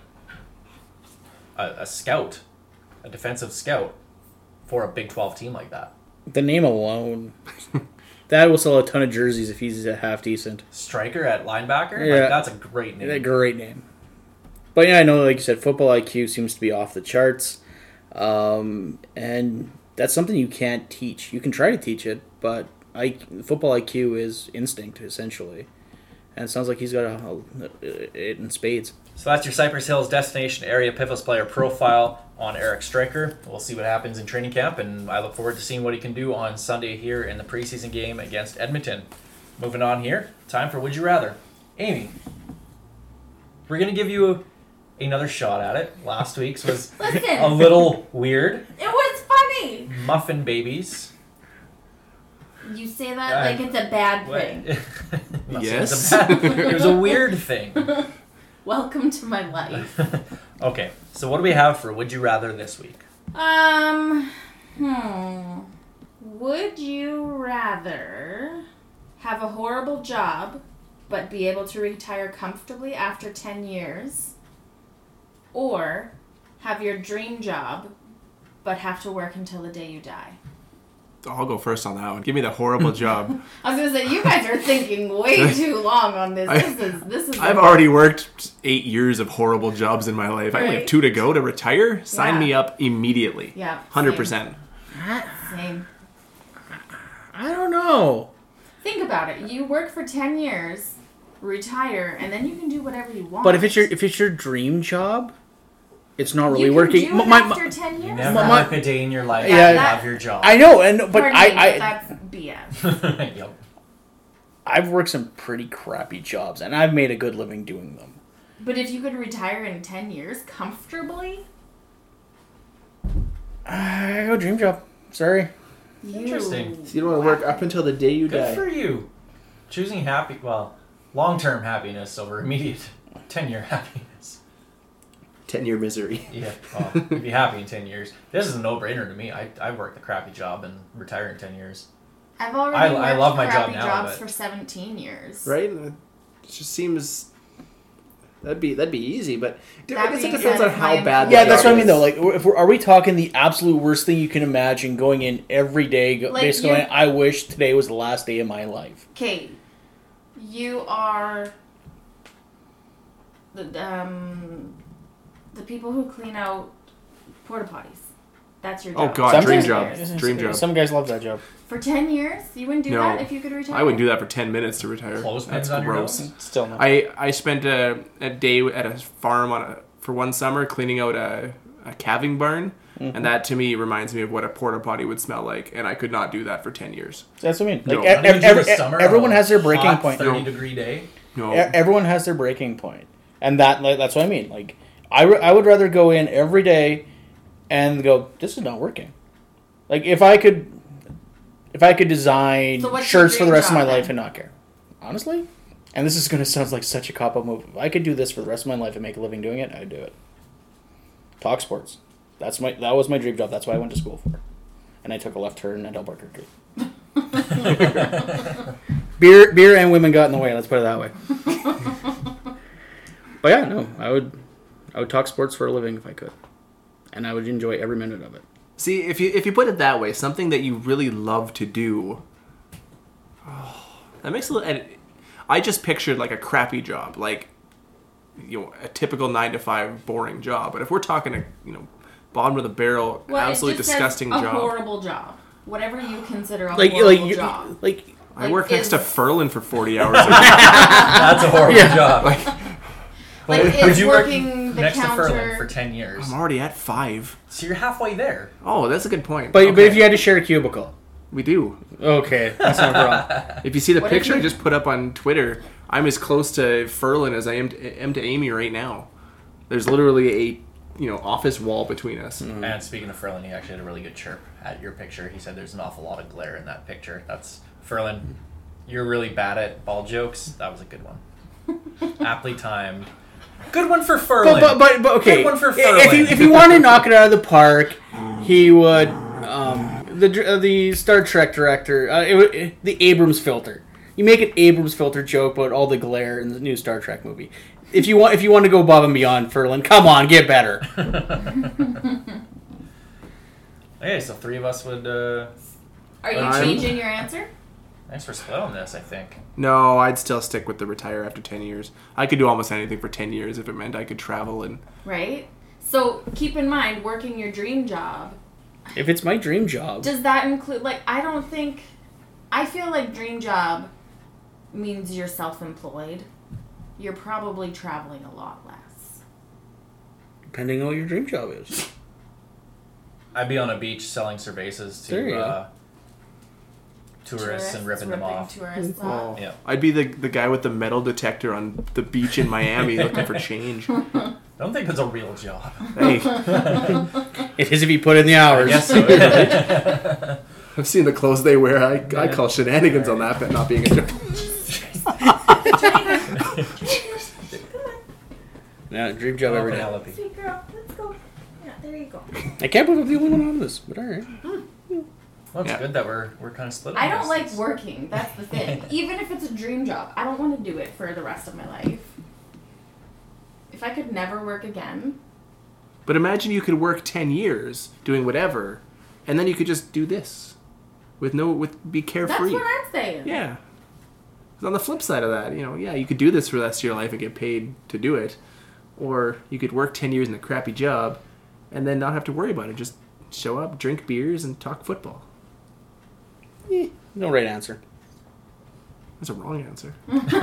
a, a scout, a defensive scout for a Big twelve team like that. The name alone, that will sell a ton of jerseys if he's half decent. Stryker at linebacker? Yeah. Like, that's a great name. A great name. But yeah, I know, like you said, football I Q seems to be off the charts. Um, and that's something you can't teach. You can try to teach it, but I, football I Q is instinct, essentially. And it sounds like he's got a, a, it in spades. So that's your Cypress Hills destination area Pivotal's player profile on Eric Stryker. We'll see what happens in training camp, and I look forward to seeing what he can do on Sunday here in the preseason game against Edmonton. Moving on here, time for Would You Rather. Amy, we're going to give you another shot at it. Last week's was Listen. a little weird. It was funny. Muffin babies. You say that Uh, like it's a bad What? thing. Yes. It was, a bad- it was a weird thing. Welcome to my life. Okay, so what do we have for Would You Rather this week? Um, hmm. Would you rather have a horrible job but be able to retire comfortably after ten years, or have your dream job but have to work until the day you die? I'll go first on that one. Give me the horrible job. I was gonna say, you guys are thinking way too long on this. I- This is this is. I've already worked eight years of horrible jobs in my life. I only have Right. two to go to retire. Sign Yeah. me up immediately. Yeah, one hundred percent. Same. I don't know. Think about it. You work for ten years, retire, and then you can do whatever you want. But if it's your if it's your dream job, it's not really you can working. do My- it my- after ten years. Never My- work a day in your life. Yeah, and that- have your job. I know, and but Pardon I, me, I that's B S. Yep. I've worked some pretty crappy jobs, and I've made a good living doing them. But if you could retire in ten years comfortably, I go dream job. Sorry. You Interesting. So you don't want to work up until the day you Good die. for you. Choosing happy, well, long-term happiness over immediate ten-year happiness. Ten-year misery. Yeah, well, you'd be happy in ten years. This is a no-brainer to me. I I work the crappy job and retire in ten years. I've already I- worked I love my job crappy now, jobs but- for seventeen years. Right? It just seems that'd be that'd be easy, but I That guess it being depends said, on how my bad. Yeah, the that's job what I mean is. though. Like, if we're, are we talking the absolute worst thing you can imagine? Going in every day, go, Like, basically, you- going, I wish today was the last day of my life. Okay, you are the um the people who clean out porta potties. That's your Oh job. god, Some dream guys- job, dream job. Some guys love that job. For ten years, you wouldn't do No, that if you could retire. I wouldn't do that for ten minutes to retire. Clothespins That's on your gross. nose? Still no. I I spent a, a day at a farm on a for one summer cleaning out a, a calving barn, Mm-hmm. and that to me reminds me of what a porta potty would smell like, and I could not do that for ten years. That's what I mean. Like, No. e- Not even ev- during ev- the summer everyone on a has their breaking hot point. thirty degree day. No, E- Everyone has their breaking point, and that like, that's what I mean. Like, I, re- I would rather go in every day and go, this is not working. Like, if I could, if I could design So what's your shirts for the dream rest of my job, life then? and not care, honestly, and this is going to sound like such a cop out move. If I could do this for the rest of my life and make a living doing it, I'd do it. Talk sports. That's my that was my dream job. That's what I went to school for, and I took a left turn at Albarker Creek. beer, beer, and women got in the way. Let's put it that way. But yeah, no, I would, I would talk sports for a living if I could, and I would enjoy every minute of it. see if you if you put it that way, something that you really love to do. Oh, that makes a little. And I just pictured like a crappy job, like you know a typical nine to five boring job. But if we're talking a you know bottom of the barrel, Well, absolutely it just disgusting says a job. horrible job. Whatever you consider a Like, horrible like, you, job. like, I like, work next to is- Furlan for forty hours a week. That's a horrible job. Like, Would is you work working the next counter. to Furlan for ten years? I'm already at five. So you're halfway there. Oh, that's a good point. but but if Okay. you had to share a cubicle, we do. okay, that's not a problem. If you see the What if picture I you- just put up on Twitter, I'm as close to Furlan as I am to, am to Amy right now. There's literally a you know office wall between us. And speaking of Furlan, he actually had a really good chirp at your picture. He said there's an awful lot of glare in that picture. That's Furlan. You're really bad at ball jokes. That was a good one. Aptly timed. Good one for Furlan. But, but, but, but okay, Good one for if you Furlan. if you want to knock it out of the park, he would um, the uh, the Star Trek director uh, it, would- it, the Abrams filter. You make an Abrams filter joke about all the glare in the new Star Trek movie. If you want if you want to go above and beyond, Furlan, come on, get better. Okay, so three of us would. Uh, Are you I'm- changing your answer? thanks for split on this. I think. No, I'd still stick with the retire after ten years. I could do almost anything for ten years if it meant I could travel and Right? So keep in mind, working your dream job. If it's my dream job, Does that include, like, I don't think, I feel like dream job means you're self-employed. You're probably traveling a lot less. depending on what your dream job is. I'd be on a beach selling cervezas There you to go. uh, tourists, and ripping them off. Tourists oh, off. Yeah. I'd be the the guy with the metal detector on the beach in Miami looking for change. I don't think that's a real job. Hey, It is if you put in the I hours. guess so. Right? I've seen the clothes they wear. I, I call shenanigans on that, but not being a Yeah, dream job every day. Penelope. Sweet girl, let's go. Yeah, there you go. I can't believe I'm the only one on this, but all right. Well, it's Yeah. good that we're we're kind of split. I on don't this. like It's- working. That's the thing. Even if it's a dream job, I don't want to do it for the rest of my life. If I could never work again, But imagine you could work ten years doing whatever, and then you could just do this with no with be that's carefree. what I'm saying. Yeah. 'Cause on the flip side of that, you know, yeah, you could do this for the rest of your life and get paid to do it, or you could work ten years in a crappy job, and then not have to worry about it. Just show up, drink beers, and talk football. Eh, no right answer. That's a wrong answer.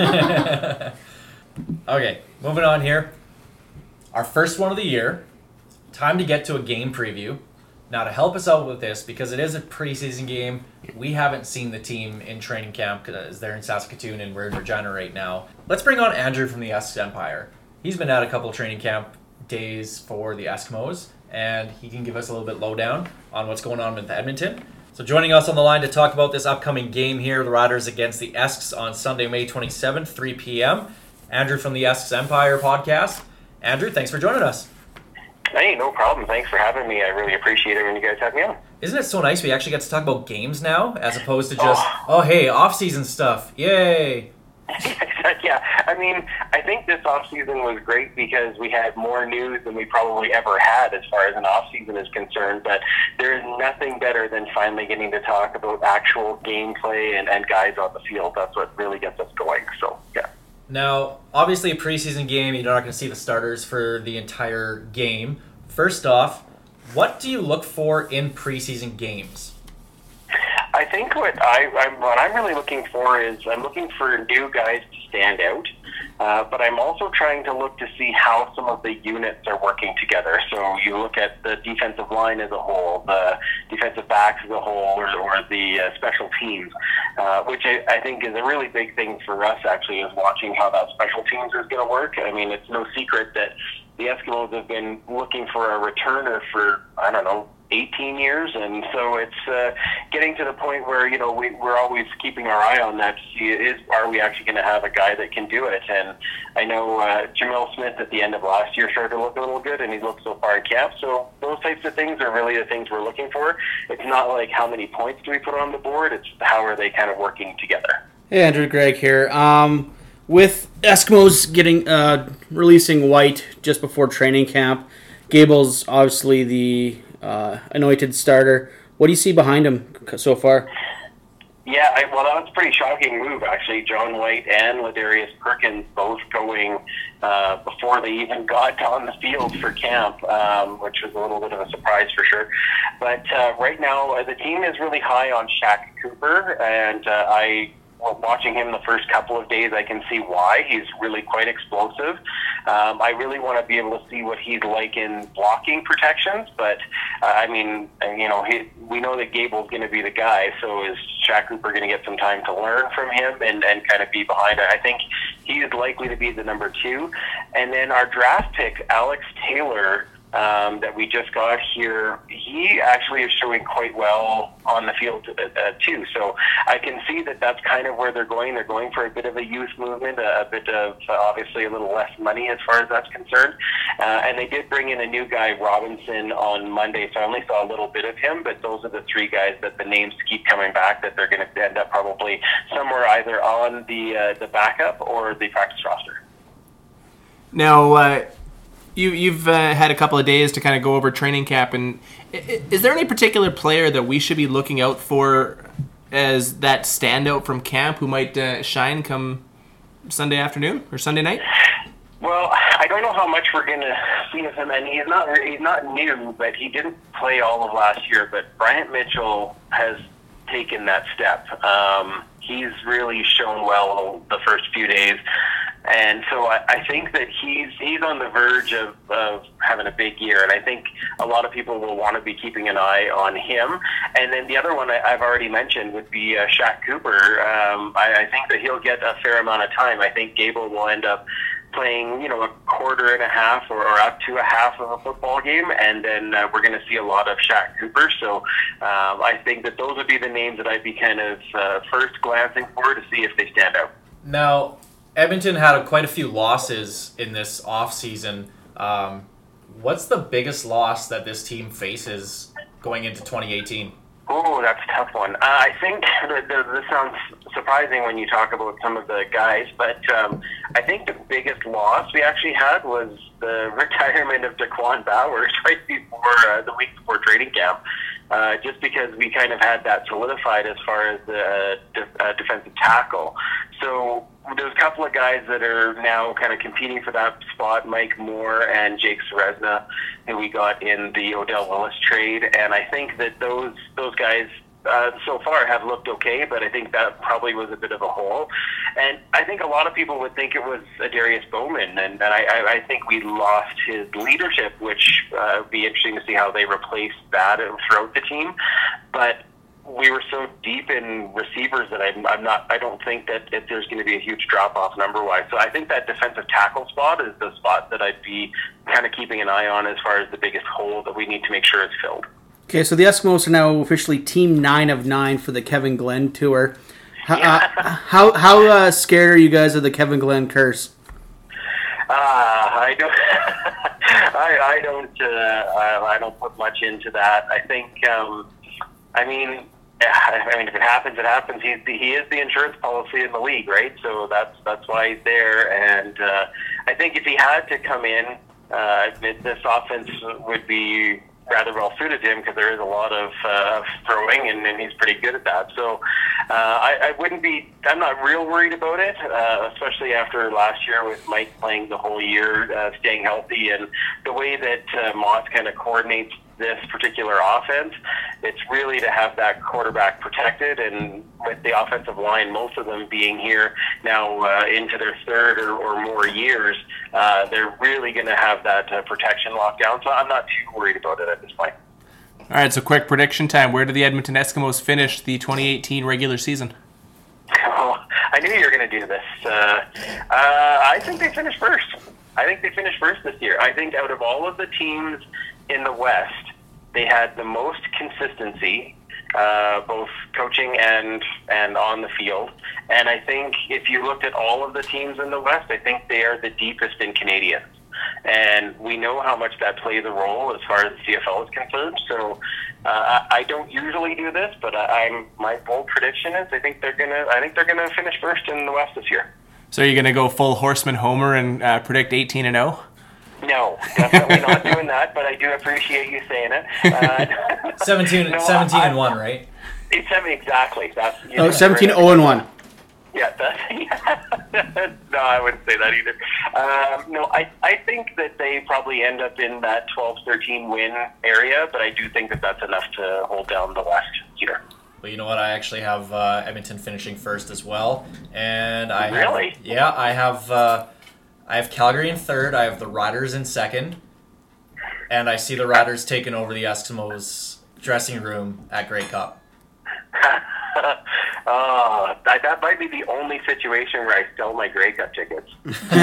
Okay, moving on here. Our first one of the year. Time to get to a game preview. Now, to help us out with this, because it is a preseason game, we haven't seen the team in training camp because they're in Saskatoon and we're in Regina right now. Let's bring on Andrew from the Esks Empire. He's been at a couple training camp days for the Eskimos, and he can give us a little bit lowdown on what's going on with Edmonton. So joining us on the line to talk about this upcoming game here, the Riders against the Esks on Sunday, May twenty-seventh, three p.m., Andrew from the Esks Empire podcast. Andrew, thanks for joining us. Hey, no problem. Thanks for having me. I really appreciate it when you guys have me on. Isn't it so nice we actually get to talk about games now, as opposed to just, oh, oh hey, off-season stuff. Yay! Yeah, I mean, I think this off-season was great because we had more news than we probably ever had as far as an off-season is concerned, but there's nothing better than finally getting to talk about actual gameplay and, and guys on the field. That's what really gets us going, so, yeah. Now, obviously a preseason game, you're not going to see the starters for the entire game. First off, what do you look for in preseason games? I think what, I, I'm, what I'm really looking for is I'm looking for new guys to stand out, uh, but I'm also trying to look to see how some of the units are working together. So you look at the defensive line as a whole, the defensive backs as a whole, or, or the uh, special teams, uh, which I, I think is a really big thing for us actually, is watching how that special teams is going to work. I mean, it's no secret that the Eskimos have been looking for a returner for, I don't know, eighteen years, and so it's uh, getting to the point where, you know, we, we're always keeping our eye on that to see, is, are we actually going to have a guy that can do it? And I know uh, Jamil Smith at the end of last year started to look a little good, and he looked so far in camp, so those types of things are really the things we're looking for. It's not like how many points do we put on the board, it's how are they kind of working together. Hey, Andrew, Greg here. Um, with Eskimos getting uh, releasing White just before training camp, Gable's obviously the uh, anointed starter. What do you see behind him so far? Yeah, I, well, that was a pretty shocking move, actually. John White and Ladarius Perkins both going uh, before they even got on the field for camp, um, which was a little bit of a surprise for sure. But uh, right now, uh, the team is really high on Shaq Cooper, and uh, I... Well, watching him the first couple of days, I can see why. He's really quite explosive. Um, I really want to be able to see what he's like in blocking protections, but, uh, I mean, you know, he, we know that Gable's going to be the guy, so is Shaq Cooper going to get some time to learn from him and, and kind of be behind it? I think he is likely to be the number two. And then our draft pick, Alex Taylor, Um, that we just got here, he actually is showing quite well on the field uh, too. So I can see that that's kind of where they're going. They're going for a bit of a youth movement, a, a bit of uh, obviously a little less money as far as that's concerned. Uh, and they did bring in a new guy, Robinson, on Monday, so I only saw a little bit of him, but those are the three guys that the names keep coming back that they're going to end up probably somewhere either on the, uh, the backup or the practice roster. Now, uh, You, you've uh, had a couple of days to kind of go over training camp, and is there any particular player that we should be looking out for as that standout from camp who might uh, shine come Sunday afternoon or Sunday night? Well, I don't know how much we're going to see of him, and he's not he's not new, but he didn't play all of last year. But Bryant Mitchell has taken that step. Um, he's really shown well the first few days. And so I, I think that he's he's on the verge of, of having a big year, and I think a lot of people will want to be keeping an eye on him. And then the other one I, I've already mentioned would be uh, Shaq Cooper. Um, I, I think that he'll get a fair amount of time. I think Gable will end up playing, you know, a quarter and a half or, or up to a half of a football game, and then uh, we're going to see a lot of Shaq Cooper. So um, I think that those would be the names that I'd be kind of uh, first glancing for to see if they stand out. Now, Edmonton had quite a few losses in this offseason. Um, what's the biggest loss that this team faces going into twenty eighteen? Oh, that's a tough one. Uh, I think that this sounds surprising when you talk about some of the guys, but um, I think the biggest loss we actually had was the retirement of Daquan Bowers right before uh, the week before training camp. Uh, just because we kind of had that solidified as far as the uh, de- uh, defensive tackle. So there's a couple of guys that are now kind of competing for that spot, Mike Moore and Jake Serezna, who we got in the Odell Willis trade. And I think that those those guys uh, so far have looked okay, but I think that probably was a bit of a hole. And I think a lot of people would think it was Darius Bowman, and, and I, I think we lost his leadership, which uh, would be interesting to see how they replace that throughout the team. But we were so deep in receivers that I'm, I'm not. I don't think that it, there's going to be a huge drop off number wise. So I think that defensive tackle spot is the spot that I'd be kind of keeping an eye on as far as the biggest hole that we need to make sure it's filled. Okay, so the Eskimos are now officially team nine of nine for the Kevin Glenn tour. How Yeah. uh, how, how uh, scared are you guys of the Kevin Glenn curse? Uh, I don't. I, I don't. Uh, I, I don't put much into that. I think. Um, I mean, I mean, if it happens, it happens. He's the, he is the insurance policy in the league, right? So that's that's why he's there. And uh, I think if he had to come in, uh, this offense would be rather well suited to him because there is a lot of uh, throwing, and, and he's pretty good at that. So uh, I, I wouldn't be. I'm not real worried about it, uh, especially after last year with Mike playing the whole year, uh, staying healthy, and the way that uh, Moss kind of coordinates this particular offense. It's really to have that quarterback protected, and with the offensive line, most of them being here now uh, into their third or, or more years, uh, they're really going to have that uh, protection locked down. So I'm not too worried about it at this point. All right, so quick prediction time. Where do the Edmonton Eskimos finish the twenty eighteen regular season? Oh, I knew you were going to do this. Uh, uh, I think they finish first. I think they finish first this year. I think out of all of the teams in the West, they had the most consistency, uh, both coaching and and on the field. And I think if you looked at all of the teams in the West, I think they are the deepest in Canadians. And we know how much that plays a role as far as the C F L is concerned. So uh, I don't usually do this, but I, I'm my bold prediction is I think they're gonna I think they're gonna finish first in the West this year. So you're gonna go full Horseman Homer and uh, predict eighteen and zero? No, definitely not doing that, but I do appreciate you saying it. Uh, seventeen, no, seventeen I, and one, right? It's seven, exactly. That's, you Oh, know, seventeen right. oh and one. Yeah, that's, yeah. No, I wouldn't say that either. Um, no, I, I think that they probably end up in that twelve thirteen win area, but I do think that that's enough to hold down the West here. Well, you know what? I actually have uh, Edmonton finishing first as well, and I Really? have, yeah, I have uh, I have Calgary in third. I have the Riders in second, and I see the Riders taking over the Eskimos dressing room at Grey Cup. uh, that, that might be the only situation where I sell my Grey Cup tickets.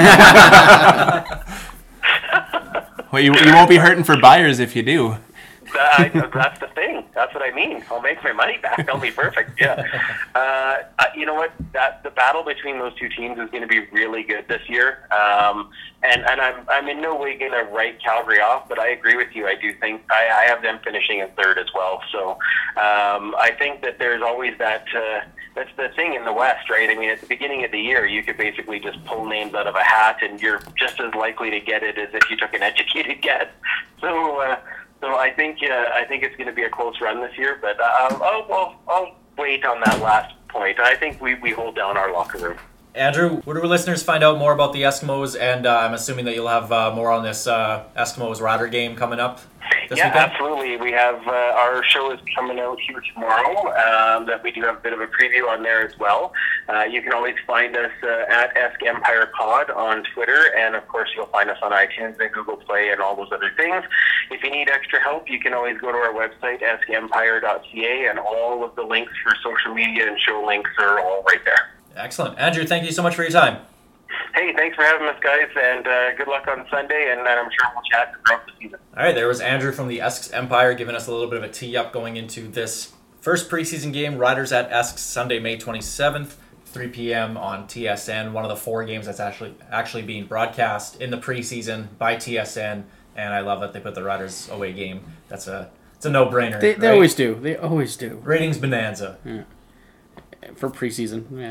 Well, you, you won't be hurting for buyers if you do. I, that's the thing. That's what I mean. I'll make my money back. I'll be perfect. Yeah. Uh, you know what? That the battle between those two teams is going to be really good this year. Um, and and I'm I'm in no way going to write Calgary off, but I agree with you. I do think I, I have them finishing in third as well. So um, I think that there's always that. Uh, That's the thing in the West, right? I mean, at the beginning of the year, you could basically just pull names out of a hat, and you're just as likely to get it as if you took an educated guess. So, uh, so I think uh, I think it's going to be a close run this year, but I'll, I'll, I'll, I'll wait on that last point. I think we, we hold down our locker room. Andrew, where do our listeners find out more about the Eskimos? And uh, I'm assuming that you'll have uh, more on this uh, Eskimos Rider game coming up this Yeah, weekend? absolutely. We have uh, our show is coming out here tomorrow. Um, that we do have a bit of a preview on there as well. Uh, you can always find us uh, at Esk Empire Pod on Twitter, and of course you'll find us on iTunes and Google Play and all those other things. If you need extra help, you can always go to our website esk empire dot c a, and all of the links for social media and show links are all right there. Excellent. Andrew, thank you so much for your time. Hey, thanks for having us, guys, and uh, good luck on Sunday, and I'm sure we'll chat throughout the season. All right, there was Andrew from the Esks Empire giving us a little bit of a tee-up going into this first preseason game, Riders at Esks, Sunday, May twenty-seventh, three p.m. on T S N, one of the four games that's actually actually being broadcast in the preseason by T S N, and I love that they put the Riders away game. That's a it's a no-brainer. They, they right? always do. They always do. Ratings bonanza. Yeah. For preseason, yeah.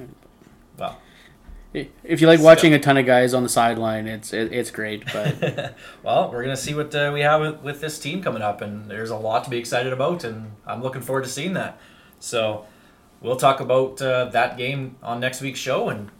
Well, if you like watching a ton of guys on the sideline, it's it, it's great. But well, we're gonna see what uh, we have with, with this team coming up, and there's a lot to be excited about, and I'm looking forward to seeing that. So we'll talk about uh, that game on next week's show, and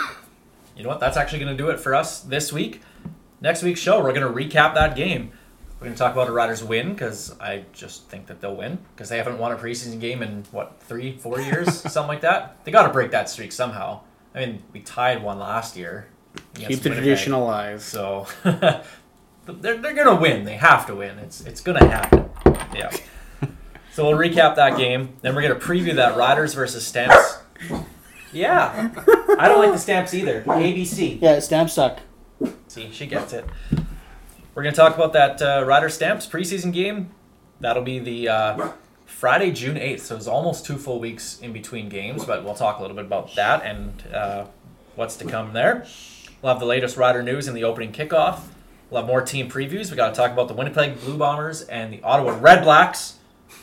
you know what? That's actually gonna do it for us this week. Next week's show, we're gonna recap that game. We're gonna talk about a Riders win because I just think that they'll win because they haven't won a preseason game in what three, four years, something like that. They got to break that streak somehow. I mean, we tied one last year. keep against the Winnipeg. tradition alive. So they're they're gonna win. They have to win. It's it's gonna happen. Yeah. So So we'll recap that game. Then we're going to preview that Riders versus Stamps. Yeah. I don't like the Stamps either. A B C. Yeah, Stamps suck. See, she gets it. We're going to talk about that uh, Riders Stamps preseason game. That'll be the uh, Friday, June eighth. So it's almost two full weeks in between games, but we'll talk a little bit about that and uh, what's to come there. We'll have the latest Rider news in the opening kickoff. We'll have more team previews. We got to talk about the Winnipeg Blue Bombers and the Ottawa Red Blacks.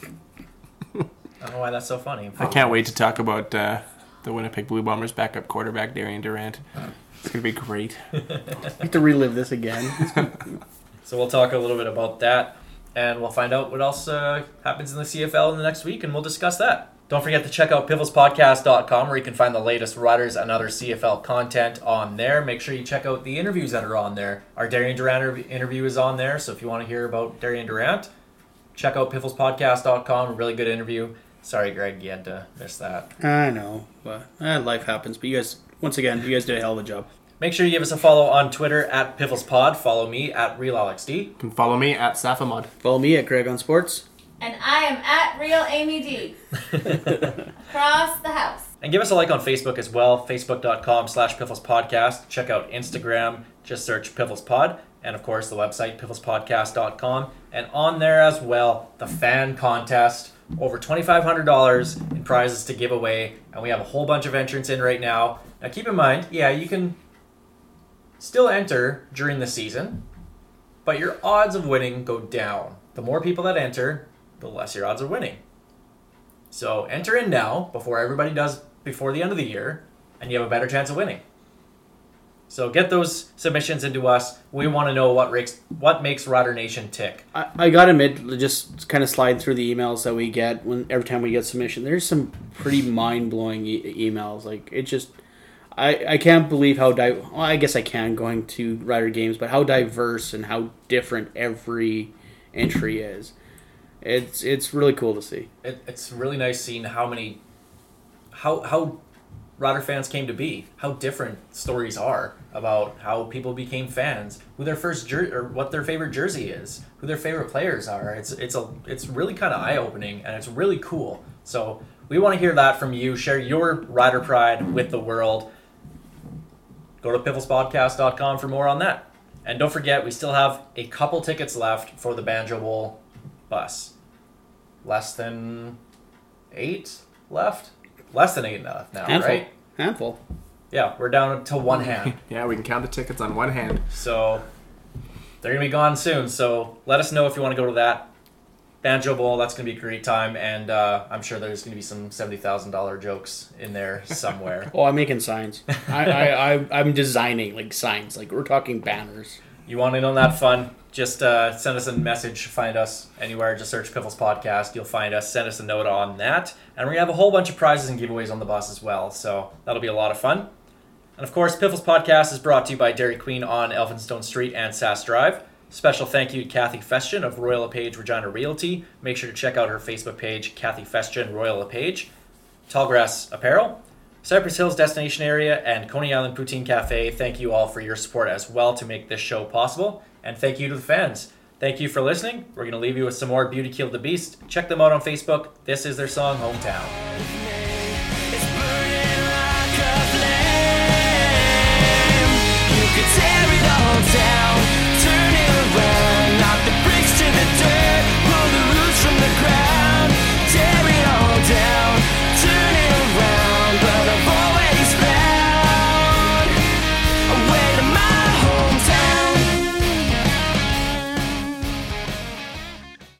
I don't know why that's so funny. I can't wait to talk about uh, the Winnipeg Blue Bombers backup quarterback, Darian Durant. It's going to be great. I have to relive this again. So we'll talk a little bit about that, and we'll find out what else uh, happens in the C F L in the next week, and we'll discuss that. Don't forget to check out piffles podcast dot com, where you can find the latest Riders and other C F L content on there. Make sure you check out the interviews that are on there. Our Darian Durant interview is on there, so if you want to hear about Darian Durant, check out piffles podcast dot com. A really good interview. Sorry, Greg, you had to miss that. I know, but eh, life happens. But you guys, once again, you guys did a hell of a job. Make sure you give us a follow on Twitter at PifflesPod. Follow me at RealAlexD. You can follow me at Safamod. Follow me at Greg on Sports. And I am at Real Amy D. Across the house. And give us a like on Facebook as well, facebook dot com slash Piffles Podcast. Check out Instagram, just search Piffles Pod. And of course, the website, piffles podcast dot com. And on there as well, the fan contest. Over twenty-five hundred dollars in prizes to give away. And we have a whole bunch of entrants in right now. Now keep in mind, yeah, you can still enter during the season, but your odds of winning go down. The more people that enter, the less your odds of winning. So enter in now before everybody does before the end of the year, and you have a better chance of winning. So get those submissions into us. We want to know what makes what makes Rider Nation tick. I, I gotta admit, just kind of slide through the emails that we get when every time we get submission. There's some pretty mind blowing e- emails. Like it just, I, I can't believe how di- well, I guess I can going to Rider games, but how diverse and how different every entry is. It's it's really cool to see. It, it's really nice seeing how many, how how Rider fans came to be, how different stories are about how people became fans, who their first jer- or what their favorite jersey is, who their favorite players are. It's it's a it's really kind of eye opening, and it's really cool. So we want to hear that from you. Share your Rider pride with the world. Go to piffles podcast dot com for more on that. And don't forget, we still have a couple tickets left for the Banjo Bowl bus. Less than eight left? Less than eight left now, Handful. right? Handful. Yeah, we're down to one hand. Yeah, we can count the tickets on one hand. So they're going to be gone soon. So let us know if you want to go to that. Banjo Bowl, that's going to be a great time. And uh, I'm sure there's going to be some seventy thousand dollars jokes in there somewhere. Oh, I'm making signs. I, I, I, I'm designing, like, signs. Like, we're talking banners. You want in on that fun? Just uh, send us a message. Find us anywhere. Just search Piffles Podcast. You'll find us. Send us a note on that. And we're going to have a whole bunch of prizes and giveaways on the bus as well. So that'll be a lot of fun. And of course, Piffles Podcast is brought to you by Dairy Queen on Elphinstone Street and Sass Drive. Special thank you to Kathy Festian of Royal LePage Regina Realty. Make sure to check out her Facebook page, Kathy Festian Royal LePage. Tallgrass Apparel, Cypress Hills Destination Area, and Coney Island Poutine Cafe. Thank you all for your support as well to make this show possible. And thank you to the fans. Thank you for listening. We're going to leave you with some more Beauty Killed the Beast. Check them out on Facebook. This is their song, Hometown. It's burning like a flame. You could tear it all down.